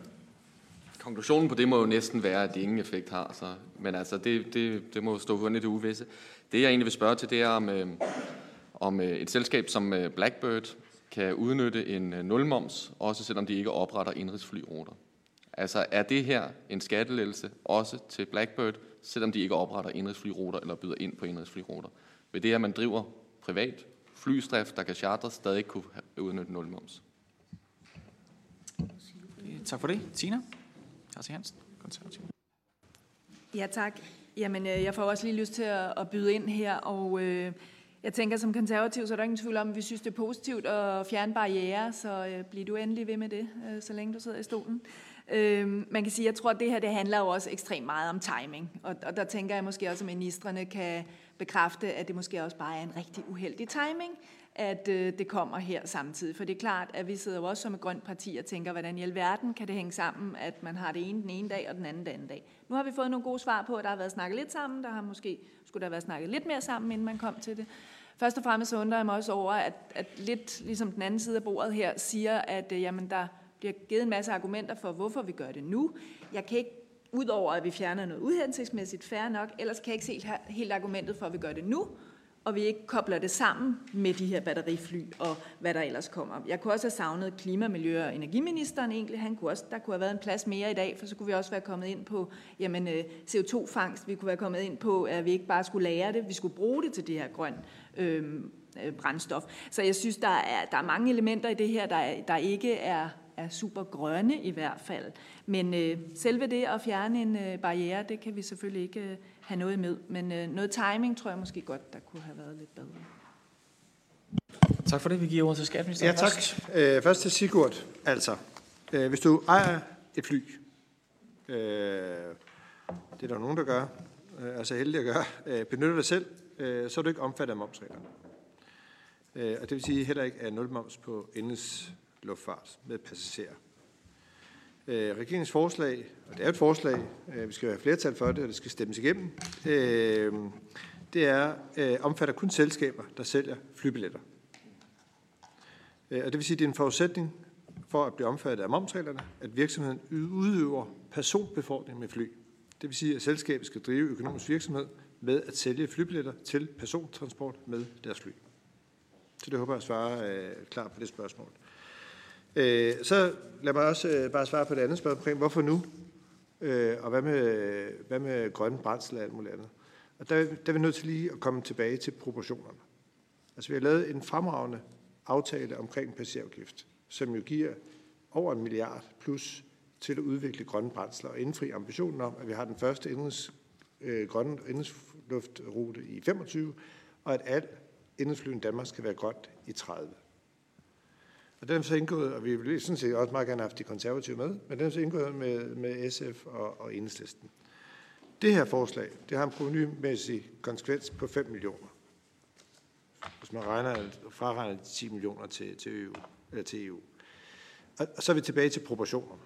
Konklusionen på det må jo næsten være, at det ingen effekt har. Så, men altså, det, det, det må stå for det uvisse. Det jeg egentlig vil spørge til, det er, om, øh, om øh, et selskab som øh, Blackbird kan udnytte en øh, nulmoms, også selvom de ikke opretter indrigsflyruter. Altså, er det her en skattelettelse også til Blackbird, selvom de ikke opretter indrigsflyruter eller byder ind på indrigsflyruter? Ved det, at man driver privat flydrift, der kan charter, stadig kunne udnytte nulmoms? Tak for det. Tina? Karsten Hansen, konservativ. Ja, tak. Jamen, jeg får også lige lyst til at, at byde ind her, og øh, jeg tænker som konservativ, så er der ingen tvivl om, at vi synes, det er positivt at fjerne barrierer, så øh, bliver du endelig ved med det, øh, så længe du sidder i stolen. Øh, man kan sige, jeg tror, at det her det handler jo også ekstremt meget om timing, og, og der tænker jeg måske også, at ministrene kan bekræfte, at det måske også bare er en rigtig uheldig timing, at øh, det kommer her samtidig. For det er klart, at vi sidder jo også som et grønt parti og tænker, hvordan i alverden kan det hænge sammen, at man har det ene den ene dag og den anden den anden dag. Nu har vi fået nogle gode svar på, at der har været snakket lidt sammen. Der har måske skulle der have været snakket lidt mere sammen, inden man kom til det. Først og fremmest så undrer jeg mig også over, at, at lidt ligesom den anden side af bordet her siger, at øh, jamen, der bliver givet en masse argumenter for, hvorfor vi gør det nu. Jeg kan ikke, udover at vi fjerner noget uhensigtsmæssigt, fair nok, ellers kan jeg ikke se helt argumentet for, at vi gør det nu, og vi ikke kobler det sammen med de her batterifly og hvad der ellers kommer. Jeg kunne også have savnet klima-, miljø- og energiministeren egentlig. Han kunne også, der kunne have været en plads mere i dag, for så kunne vi også være kommet ind på jamen, C O to fangst. Vi kunne være kommet ind på, at vi ikke bare skulle lære det, vi skulle bruge det til det her grøn øh, brændstof. Så jeg synes, der er, der er mange elementer i det her, der, der ikke er, er super grønne i hvert fald. Men øh, selve det at fjerne en øh, barriere, det kan vi selvfølgelig ikke øh, have noget med. Men øh, noget timing tror jeg måske godt, der kunne have været lidt bedre. Tak for det. Vi giver ordet til skatteministeren. Ja, tak. Først, øh, først til Sigurd. Altså, øh, hvis du ejer et fly, øh, det er der nogen, der gør, øh, altså heldig at gøre, øh, benytter dig selv, øh, så er du ikke omfattet af momsreglerne. Øh, og det vil sige heller ikke af nul moms på indenrigs luftfart med passagerer. Øh, regeringens forslag, og det er et forslag, øh, vi skal have flertal for det, og det skal stemmes igennem, øh, det er, øh, omfatter kun selskaber, der sælger flybilletter. Øh, og det vil sige, at det er en forudsætning for at blive omfattet af momsreglerne, at virksomheden udøver personbefordring med fly. Det vil sige, at selskabet skal drive økonomisk virksomhed med at sælge flybilletter til persontransport med deres fly. Så det håber jeg at svare øh, klar på det spørgsmål. Øh, så lad mig også øh, bare svare på det andet spørgsmål. Hvorfor nu? Øh, og hvad med, hvad med grønne brændsler og alt muligt andet? Og der, der er vi nødt til lige at komme tilbage til proportionerne. Altså vi har lavet en fremragende aftale omkring passagerafgift, som jo giver over en milliard plus til at udvikle grønne brændsler og indfri ambitionen om, at vi har den første indrigs, øh, grønne indenrigsluftrute i femogtyve, og at alt indenrigsflyvning i Danmark skal være grønt i tredive. Og den er så indgået, og vi vil sådan set også meget gerne have haft de konservative med, men den er så indgået med, med S F og, og Enhedslisten. Det her forslag, det har en provenumæssig konsekvens på fem millioner. Hvis man regner, fraregner de ti millioner til, til, E U, eller til E U. Og, og så er vi tilbage til proportionerne.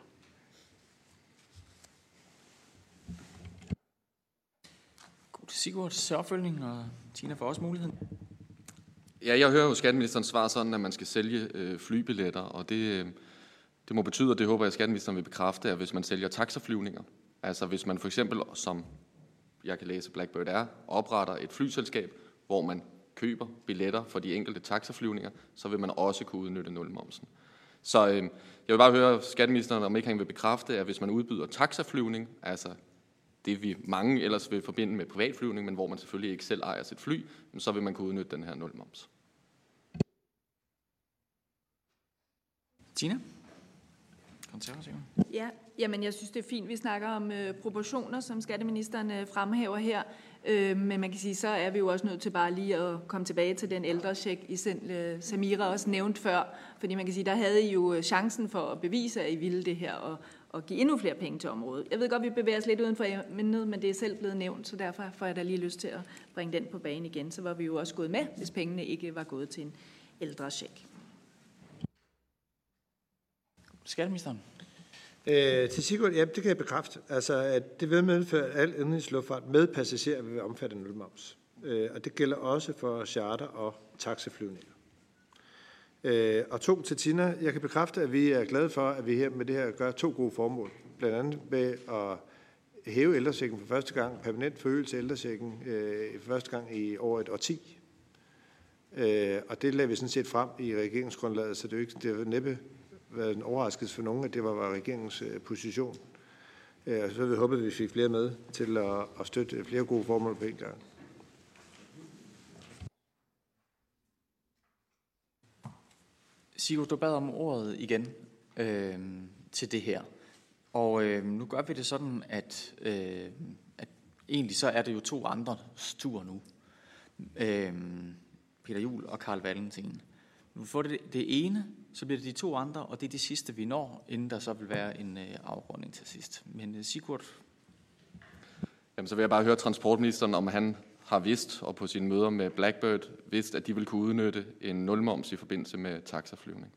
God til Sigurd til opfølgning, og Tina får også muligheden. Ja, jeg hører jo skatteministeren svare sådan, at man skal sælge øh, flybilletter, og det, øh, det må betyde, og det håber jeg, at skatteministeren vil bekræfte, at hvis man sælger taxaflyvninger, altså hvis man for eksempel, som jeg kan læse Blackbird er, opretter et flyselskab, hvor man køber billetter for de enkelte taxaflyvninger, så vil man også kunne udnytte nulmomsen. Så øh, jeg vil bare høre skatteministeren, om ikke han vil bekræfte, at hvis man udbyder taxaflyvning, altså det vi mange ellers vil forbinde med privatflyvning, men hvor man selvfølgelig ikke selv ejer sit fly, så vil man kunne udnytte den her nulmoms. Tina? Konservativ. Ja, jamen jeg synes, det er fint, vi snakker om øh, proportioner, som skatteministeren øh, fremhæver her. Øh, men man kan sige, så er vi jo også nødt til bare lige at komme tilbage til den ældrecheck, I selv, øh, Samira også nævnt før. Fordi man kan sige, der havde I jo chancen for at bevise, at I ville det her og, og give endnu flere penge til området. Jeg ved godt, vi bevæger os lidt uden for emnet, men det er selv blevet nævnt, så derfor får jeg da lige lyst til at bringe den på banen igen. Så var vi jo også gået med, hvis pengene ikke var gået til en ældrecheck. Skatteministeren. Øh, til Sigurd, ja, det kan jeg bekræfte. Altså, at det vil medføre, at al indenrigsluftfart med passagerer vil være omfattet af nulmoms. Øh, og det gælder også for charter- og taxaflyvninger. Øh, og to til Tina. Jeg kan bekræfte, at vi er glade for, at vi her med det her gør to gode formål. blandt andet med at hæve ældrechecken for første gang, permanent forøgelse af ældrechecken øh, for første gang i over et årti. Øh, og det lagde vi sådan set frem i regeringsgrundlaget, så det er jo ikke, det har næppe været en overraskelse for nogen, at det var, var regeringens øh, position. Øh, og så havde vi håbet, at vi fik flere med til at, at støtte flere gode formål på en gang. Sigurd, du bad om ordet igen øh, til det her. Og øh, nu gør vi det sådan, at, øh, at egentlig så er det jo to andre tur nu. Øh, Peter Juhl og Carl Valentin. Nu får det det ene, så bliver det de to andre, og det er det sidste, vi når, inden der så vil være en øh, afrunding til sidst. Men øh, Sigurd? Jamen, så vil jeg bare høre transportministeren, om han har vidst, og på sine møder med Blackbird, vidst, at de vil kunne udnytte en nulmoms i forbindelse med taxaflyvning.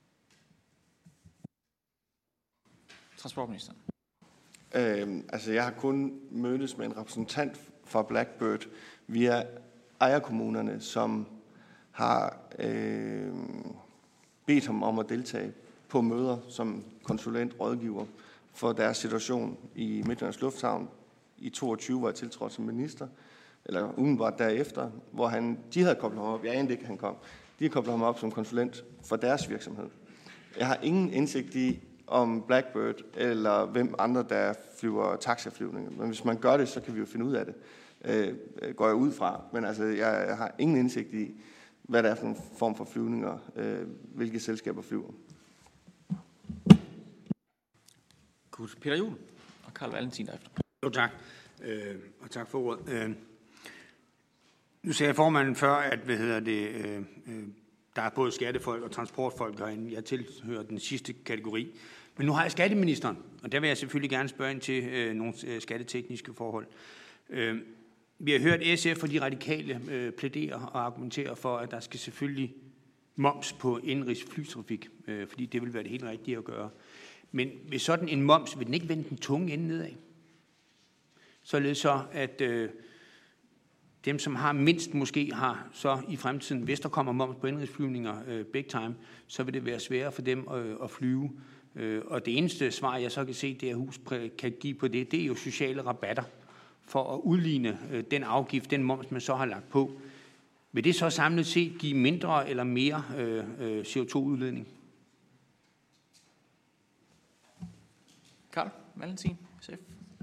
Transportministeren. Øhm, altså, jeg har kun mødtes med en repræsentant fra Blackbird via ejerkommunerne, som har øh, bedt ham om at deltage på møder som konsulentrådgiver for deres situation i Midtjyllands Lufthavn i toogtyve, hvor jeg tiltrådte som minister, eller umiddelbart derefter, hvor han, de havde koblet ham op, jeg anede ikke, at han kom, de havde koblet ham op som konsulent for deres virksomhed. Jeg har ingen indsigt i, om Blackbird eller hvem andre, der flyver taxaflyvninger. Men hvis man gør det, så kan vi jo finde ud af det. Øh, går jeg ud fra. Men altså, jeg, jeg har ingen indsigt i, hvad det er for en form for flyvninger, øh, hvilke selskaber flyver. Godt. Peter Juhl og Carl Valentin derefter. Jo, tak. Øh, og tak for ordet. Øh, nu sagde formanden før, at hvad hedder det, øh, øh, der er både skattefolk og transportfolk herinde. Jeg tilhører den sidste kategori. Men nu har jeg skatteministeren, og der vil jeg selvfølgelig gerne spørge ind til øh, nogle øh, skattetekniske forhold. Øh, vi har hørt S F og de radikale øh, plædere og argumentere for, at der skal selvfølgelig moms på indenrigs flytrafik, øh, fordi det vil være det helt rigtige at gøre. Men ved sådan en moms, vil den ikke vende den tunge ende nedad? Således så, at øh, dem, som har mindst, måske har så i fremtiden, hvis der kommer moms på indenrigsflyvninger øh, big time, så vil det være sværere for dem øh, at flyve. Øh, og det eneste svar, jeg så kan se, det her hus kan give på det, det er jo sociale rabatter for at udligne øh, den afgift, den moms, man så har lagt på. Vil det så samlet set give mindre eller mere øh, øh, C O to udledning? Carl Valentin, chef.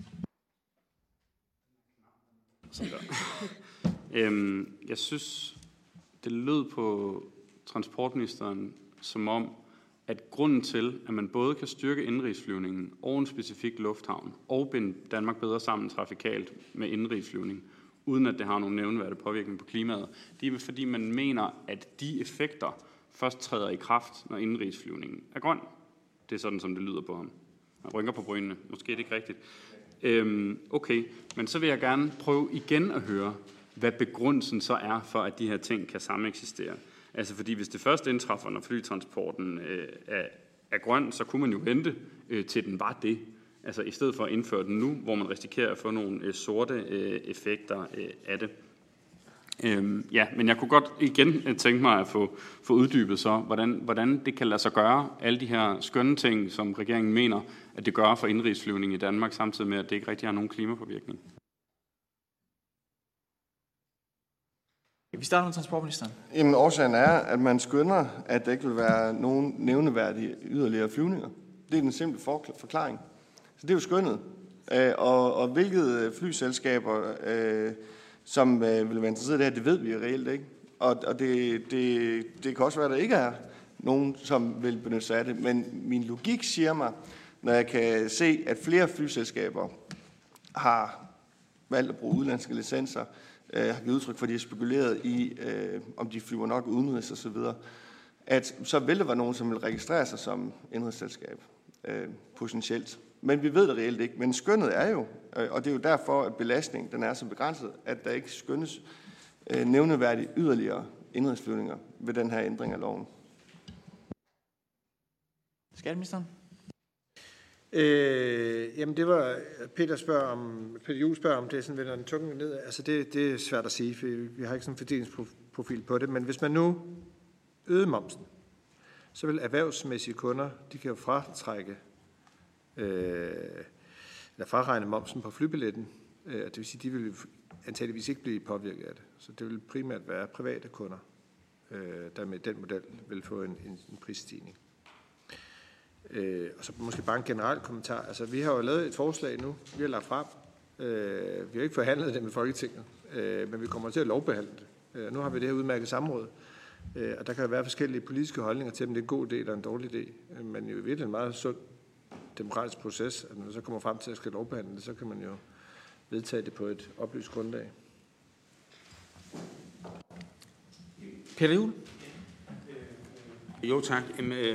øhm, jeg synes, det lød på transportministeren som om, at grunden til, at man både kan styrke indenrigsflyvningen og en specifik lufthavn, og binde Danmark bedre sammen trafikalt med indenrigsflyvning, uden at det har nogen nævneværdig påvirkning på klimaet, det er fordi, man mener, at de effekter først træder i kraft, når indenrigsflyvningen er grøn. Det er sådan, som det lyder på ham. Man rynker på brynene. Måske er det ikke rigtigt. Øhm, okay, men så vil jeg gerne prøve igen at høre, hvad begrundelsen så er for, at de her ting kan sameksistere. Altså fordi hvis det først indtræffer, når flytransporten øh, er, er grøn, så kunne man jo vente øh, til den var det. Altså i stedet for at indføre den nu, hvor man risikerer at få nogle øh, sorte øh, effekter øh, af det. Øhm, ja, men jeg kunne godt igen tænke mig at få, få uddybet så, hvordan, hvordan det kan lade sig gøre, alle de her skønne ting, som regeringen mener, at det gør for indenrigsflyvning i Danmark, samtidig med, at det ikke rigtig har nogen klimapåvirkning. Vi starter med transportministeren. Jamen, årsagen er, at man skønner, at der ikke vil være nogen nævneværdige yderligere flyvninger. Det er den simple forklaring. Så det er jo skønnet. Og, og hvilket flyselskaber, øh, som øh, vil være interesseret i det her, det ved vi reelt ikke. Og, og det, det, det kan også være, at der ikke er nogen, som vil benytte sig af det. Men min logik siger mig, når jeg kan se, at flere flyselskaber har valgt at bruge udenlandske licenser, øh, har givet udtryk for, at de har spekuleret i, øh, om de flyver nok udenrigs og så videre, at så vil der være nogen, som vil registrere sig som indrigsselskab, øh, potentielt. Men vi ved det reelt ikke. Men skønnet er jo, øh, og det er jo derfor, at belastningen den er så begrænset, at der ikke skønnes øh, nævneværdigt yderligere indrigsflyvninger ved den her ændring af loven. Skatteministeren? Øh, jamen det var, Peter spørger om, Peter Juhl spørger om det sådan vender den tunge ned. Altså det, det er svært at sige, for vi har ikke sådan en fordelingsprofil på det. Men hvis man nu øgede momsen, så vil erhvervsmæssige kunder, de kan jo fratrække øh, eller fraregne momsen på flybilletten. Øh, det vil sige, at de vil antageligvis ikke blive påvirket af det. Så det vil primært være private kunder, øh, der med den model vil få en, en, en prisstigning. Øh, og så måske bare en generel kommentar. Altså, vi har jo lavet et forslag nu, vi har lagt frem. Øh, vi har ikke forhandlet det med Folketinget, øh, men vi kommer til at lovbehandle det. Øh, nu har vi det her udmærket samråd, øh, og der kan være forskellige politiske holdninger til, om det er en god idé eller en dårlig idé. Øh, men jo virkelig en meget sund demokratisk proces, at når man så kommer frem til at skal lovbehandle det, så kan man jo vedtage det på et oplyst grundlag. Peter Juhl? Jo, tak.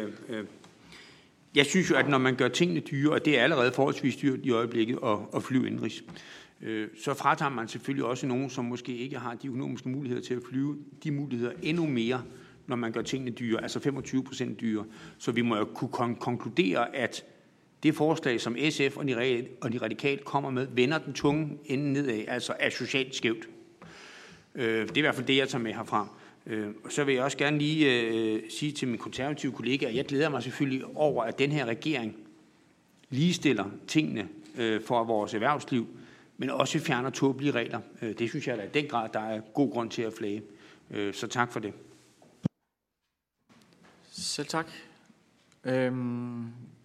Jeg synes jo, at når man gør tingene dyre, og det er allerede forholdsvis dyrt i øjeblikket at, at flyve indrigs, så fratager man selvfølgelig også nogen, som måske ikke har de økonomiske muligheder til at flyve, de muligheder endnu mere, når man gør tingene dyre, altså femogtyve procent dyre. Så vi må jo kunne konkludere, at det forslag, som S F og de, og de radikale kommer med, vender den tunge ende nedad, altså er socialt skævt. Det er i hvert fald det, jeg tager med herfra. Og så vil jeg også gerne lige øh, sige til min konservative kollega, at jeg glæder mig selvfølgelig over, at den her regering ligestiller tingene øh, for vores erhvervsliv, men også fjerner tåbelige regler. Øh, det synes jeg, at i den grad, der er god grund til at flage. Øh, så tak for det. Selv tak. Øhm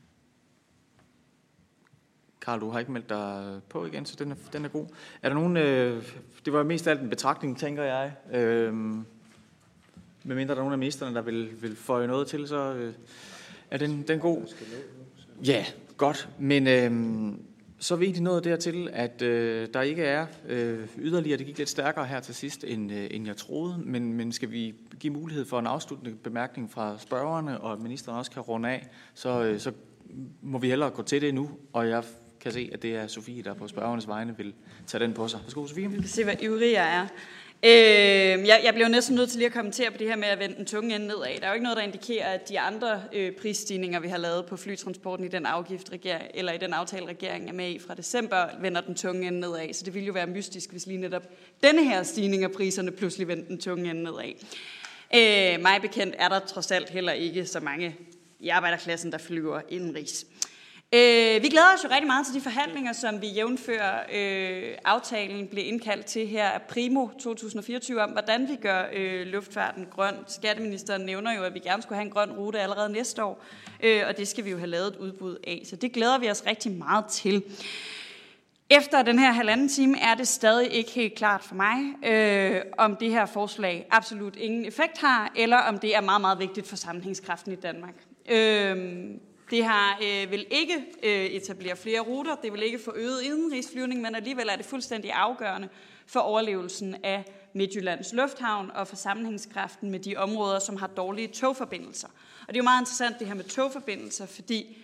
Karl, du har ikke meldt dig på igen, så den er, den er god. Er der nogen, øh, det var mest af alt en betragtning, tænker jeg. Øh, medmindre der er nogen af ministerne, der vil, vil føje noget til, så øh, er den, den god. Ja, godt. Men øh, så er vi egentlig nået dertil, at øh, der ikke er øh, yderligere. Det gik lidt stærkere her til sidst, end, øh, end jeg troede. Men, men skal vi give mulighed for en afsluttende bemærkning fra spørgerne, og ministeren også kan runde af, så, øh, så må vi hellere gå til det nu, og jeg kan se, at det er Sofie, der på spørgernes vegne vil tage den på sig. Værsgo, Sofie. Vi kan se, hvor ivrig jeg er. Øh, jeg, jeg bliver næsten nødt til lige at kommentere på det her med at vende den tunge ende nedad. Der er jo ikke noget, der indikerer, at de andre øh, prisstigninger, vi har lavet på flytransporten i den afgift, regering, eller i den aftale, regeringen er med i fra december, vender den tunge ende nedad. Så det ville jo være mystisk, hvis lige netop denne her stigning af priserne pludselig vendte den tunge ende nedad. Øh, mig bekendt er der trods alt heller ikke så mange i arbejderklassen, der flyver indenrigs. Øh, vi glæder os jo rigtig meget til de forhandlinger, som vi jævnfører øh, aftalen blev indkaldt til her primo to tusind og fireogtyve om, hvordan vi gør øh, luftfarten grøn. Skatteministeren nævner jo, at vi gerne skulle have en grøn rute allerede næste år, øh, og det skal vi jo have lavet et udbud af. Så det glæder vi os rigtig meget til. Efter den her halvanden time er det stadig ikke helt klart for mig, øh, om det her forslag absolut ingen effekt har, eller om det er meget, meget vigtigt for sammenhængskraften i Danmark. Øh, Det har, øh, vil ikke øh, etablere flere ruter, det vil ikke få øget indenrigsflyvning, men alligevel er det fuldstændig afgørende for overlevelsen af Midtjyllands Lufthavn og for sammenhængskraften med de områder, som har dårlige togforbindelser. Og det er jo meget interessant det her med togforbindelser, fordi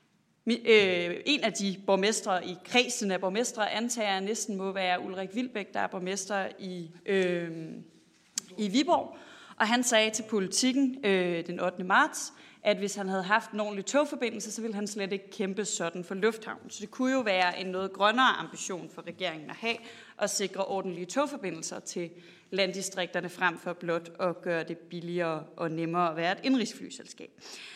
øh, en af de borgmestre i kredsen af borgmestre antager jeg næsten må være Ulrik Wilbæk, der er borgmester i, øh, i Viborg. Og han sagde til Politikken øh, den ottende marts, at hvis han havde haft en ordentlig togforbindelse, så ville han slet ikke kæmpe sådan for lufthavnen. Så det kunne jo være en noget grønnere ambition for regeringen at have, at sikre ordentlige togforbindelser til landdistrikterne frem for blot at gøre det billigere og nemmere at være et indrigsflyselskab.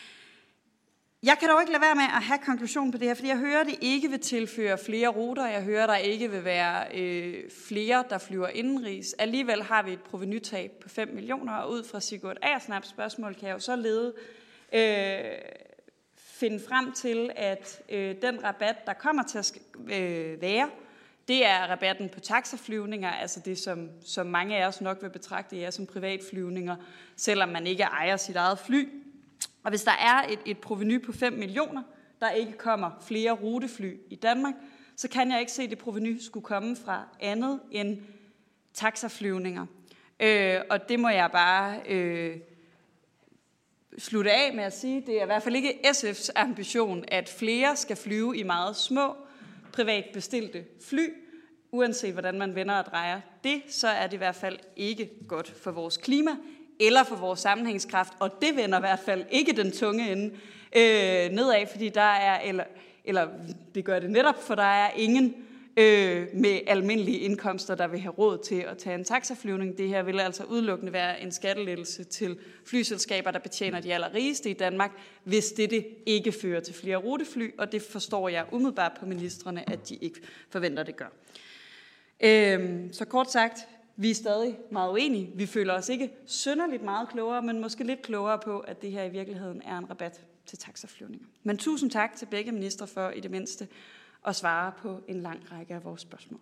Jeg kan dog ikke lade være med at have konklusion på det her, fordi jeg hører, at det ikke vil tilføre flere ruter. Jeg hører, at der ikke vil være øh, flere, der flyver indenrigs. Alligevel har vi et provenytab på fem millioner, og ud fra Sigurd Agersnaps spørgsmål kan jeg jo så lede Øh, finde frem til, at øh, den rabat, der kommer til at øh, være, det er rabatten på taxaflyvninger, altså det, som, som mange af os nok vil betragte jer som privatflyvninger, selvom man ikke ejer sit eget fly. Og hvis der er et, et proveny på fem millioner, der ikke kommer flere rutefly i Danmark, så kan jeg ikke se, at det proveny skulle komme fra andet end taxaflyvninger. Øh, og det må jeg bare Øh, slutte af med at sige, det er i hvert fald ikke S F's ambition, at flere skal flyve i meget små, privat bestilte fly, uanset hvordan man vender og drejer det, så er det i hvert fald ikke godt for vores klima, eller for vores sammenhængskraft, og det vender i hvert fald ikke den tunge ende øh, nedad, fordi der er, eller, eller det gør det netop, for der er ingen øh, med almindelige indkomster, der vil have råd til at tage en taxaflyvning. Det her vil altså udelukkende være en skattelettelse til flyselskaber, der betjener de allerrigeste i Danmark, hvis det ikke fører til flere rutefly, og det forstår jeg umiddelbart på ministrene, at de ikke forventer, det gør. Øh, så kort sagt, vi er stadig meget uenige. Vi føler os ikke synderligt meget klogere, men måske lidt klogere på, at det her i virkeligheden er en rabat til taxaflyvninger. Men tusind tak til begge ministre for i det mindste at svare på en lang række af vores spørgsmål.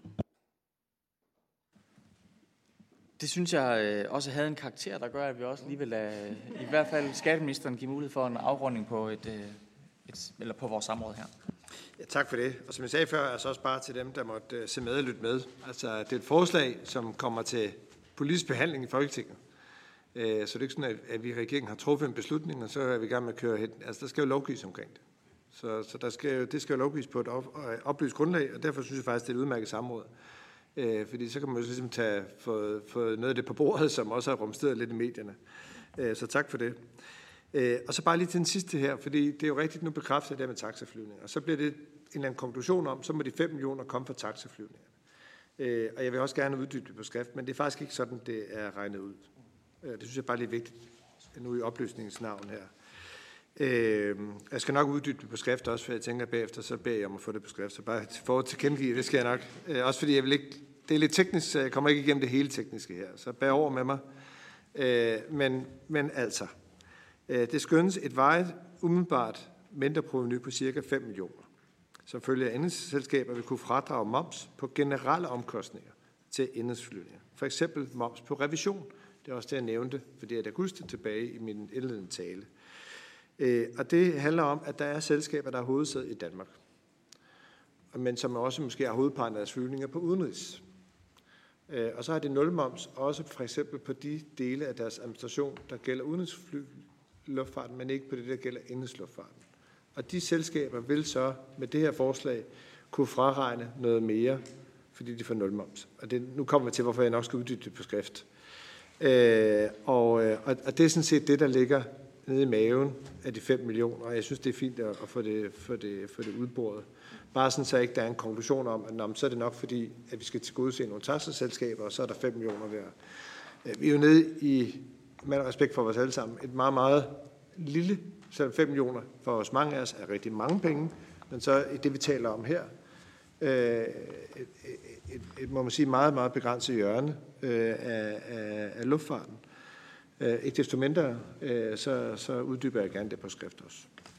Det synes jeg også havde en karakter, der gør, at vi også lige vil lade i hvert fald skatteministeren give mulighed for en afrunding på, et, et, eller på vores samråd her. Ja, tak for det. Og som jeg sagde før, altså også bare til dem, der måtte se med og lytte med. Altså, det er et forslag, som kommer til politisk behandling i Folketinget. Så det er ikke sådan, at vi i regeringen har truffet en beslutning, og så er vi i gang med at køre hen. Altså, der skal jo lovgives omkring det. Så, så der skal jo, det skal jo lovgives på et op, oplyst grundlag, og derfor synes jeg faktisk, det er et udmærket samråd. Øh, fordi så kan man jo ligesom tage få, få noget af det på bordet, som også har rumsteret lidt i medierne. Øh, så tak for det. Øh, og så bare lige til den sidste her, fordi det er jo rigtigt nu bekræftet det med taxaflyvninger. Og så bliver det en eller anden konklusion om, så må de fem millioner komme fra taxaflyvninger. Øh, og jeg vil også gerne uddybe det på skrift, men det er faktisk ikke sådan, det er regnet ud. Øh, det synes jeg bare lige er vigtigt nu i oplysningens navn her. Øh, jeg skal nok uddybe det på skrift også, for jeg tænker bagefter, så beder jeg om at få det på skrift. Så bare for til kendegive, det skal jeg nok. Øh, også fordi jeg vil ikke, det er lidt teknisk, så jeg kommer ikke igennem det hele tekniske her. Så bær over med mig. Øh, men, men altså, øh, det skønnes et vejet umiddelbart mindre provenu på cirka fem millioner. Som følge af enhedsselskaber vil kunne fradrage moms på generelle omkostninger til enhedsflyvninger. For eksempel moms på revision. Det er også det, jeg nævnte, fordi jeg kunne huske det tilbage i min indledende tale. Og det handler om, at der er selskaber, der har hovedsæde i Danmark, men som også måske har hovedparten af deres flyvninger på udenrigs. Og så har det nulmoms også for eksempel på de dele af deres administration, der gælder udenrigsluftfarten, men ikke på det, der gælder indrigsluftfarten. Og de selskaber vil så med det her forslag kunne fraregne noget mere, fordi de får nulmoms. Og det, nu kommer vi til, hvorfor jeg nok skal uddybe det på skrift. Og, og, og det er sådan set det, der ligger nede i maven af de fem millioner, og jeg synes, det er fint at få det, få det, få det udboret. Bare sådan, så ikke der er en konklusion om, at nå, så er det nok fordi, at vi skal tilgodese nogle taxaselskaber, og så er der fem millioner der. Vi er jo nede i, med respekt for os alle sammen, et meget, meget lille, så fem millioner for os mange af os er rigtig mange penge, men så i det, vi taler om her, et, et, et, et må man sige, meget, meget begrænset hjørne af, af, af luftfarten. Uh, ikke desto mindre, uh, så, så uddyber jeg gerne det på skrift også.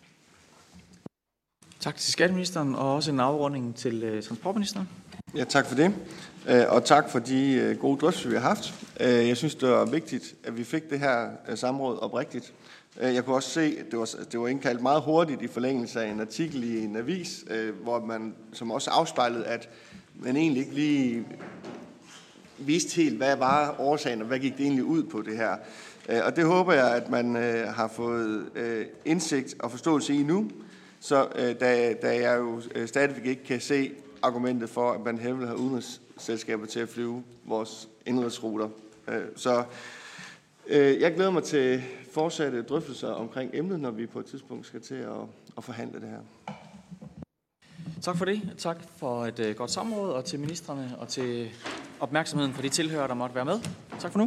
Tak til skatteministeren, og også en afrunding til uh, transportministeren. Ja, tak for det. Uh, og tak for de uh, gode drøftelser, vi har haft. Uh, jeg synes, det var vigtigt, at vi fik det her uh, samråd oprigtigt. Uh, jeg kunne også se, at det var, det var indkaldt meget hurtigt i forlængelse af en artikel i en avis, uh, hvor man som også afspejlede, at man egentlig ikke lige vidste helt, hvad var årsagen, og hvad gik det egentlig ud på det her. Og det håber jeg, at man øh, har fået øh, indsigt og forståelse i nu, så øh, da, da jeg jo øh, stadigvæk ikke kan se argumentet for, at man heller vil have udenrigsselskaber til at flyve vores indrigsruter. Øh, så øh, jeg glæder mig til fortsatte drøftelser omkring emnet, når vi på et tidspunkt skal til at, at forhandle det her. Tak for det. Tak for et uh, godt samråd, og til ministrene og til opmærksomheden for de tilhørere, der måtte være med. Tak for nu.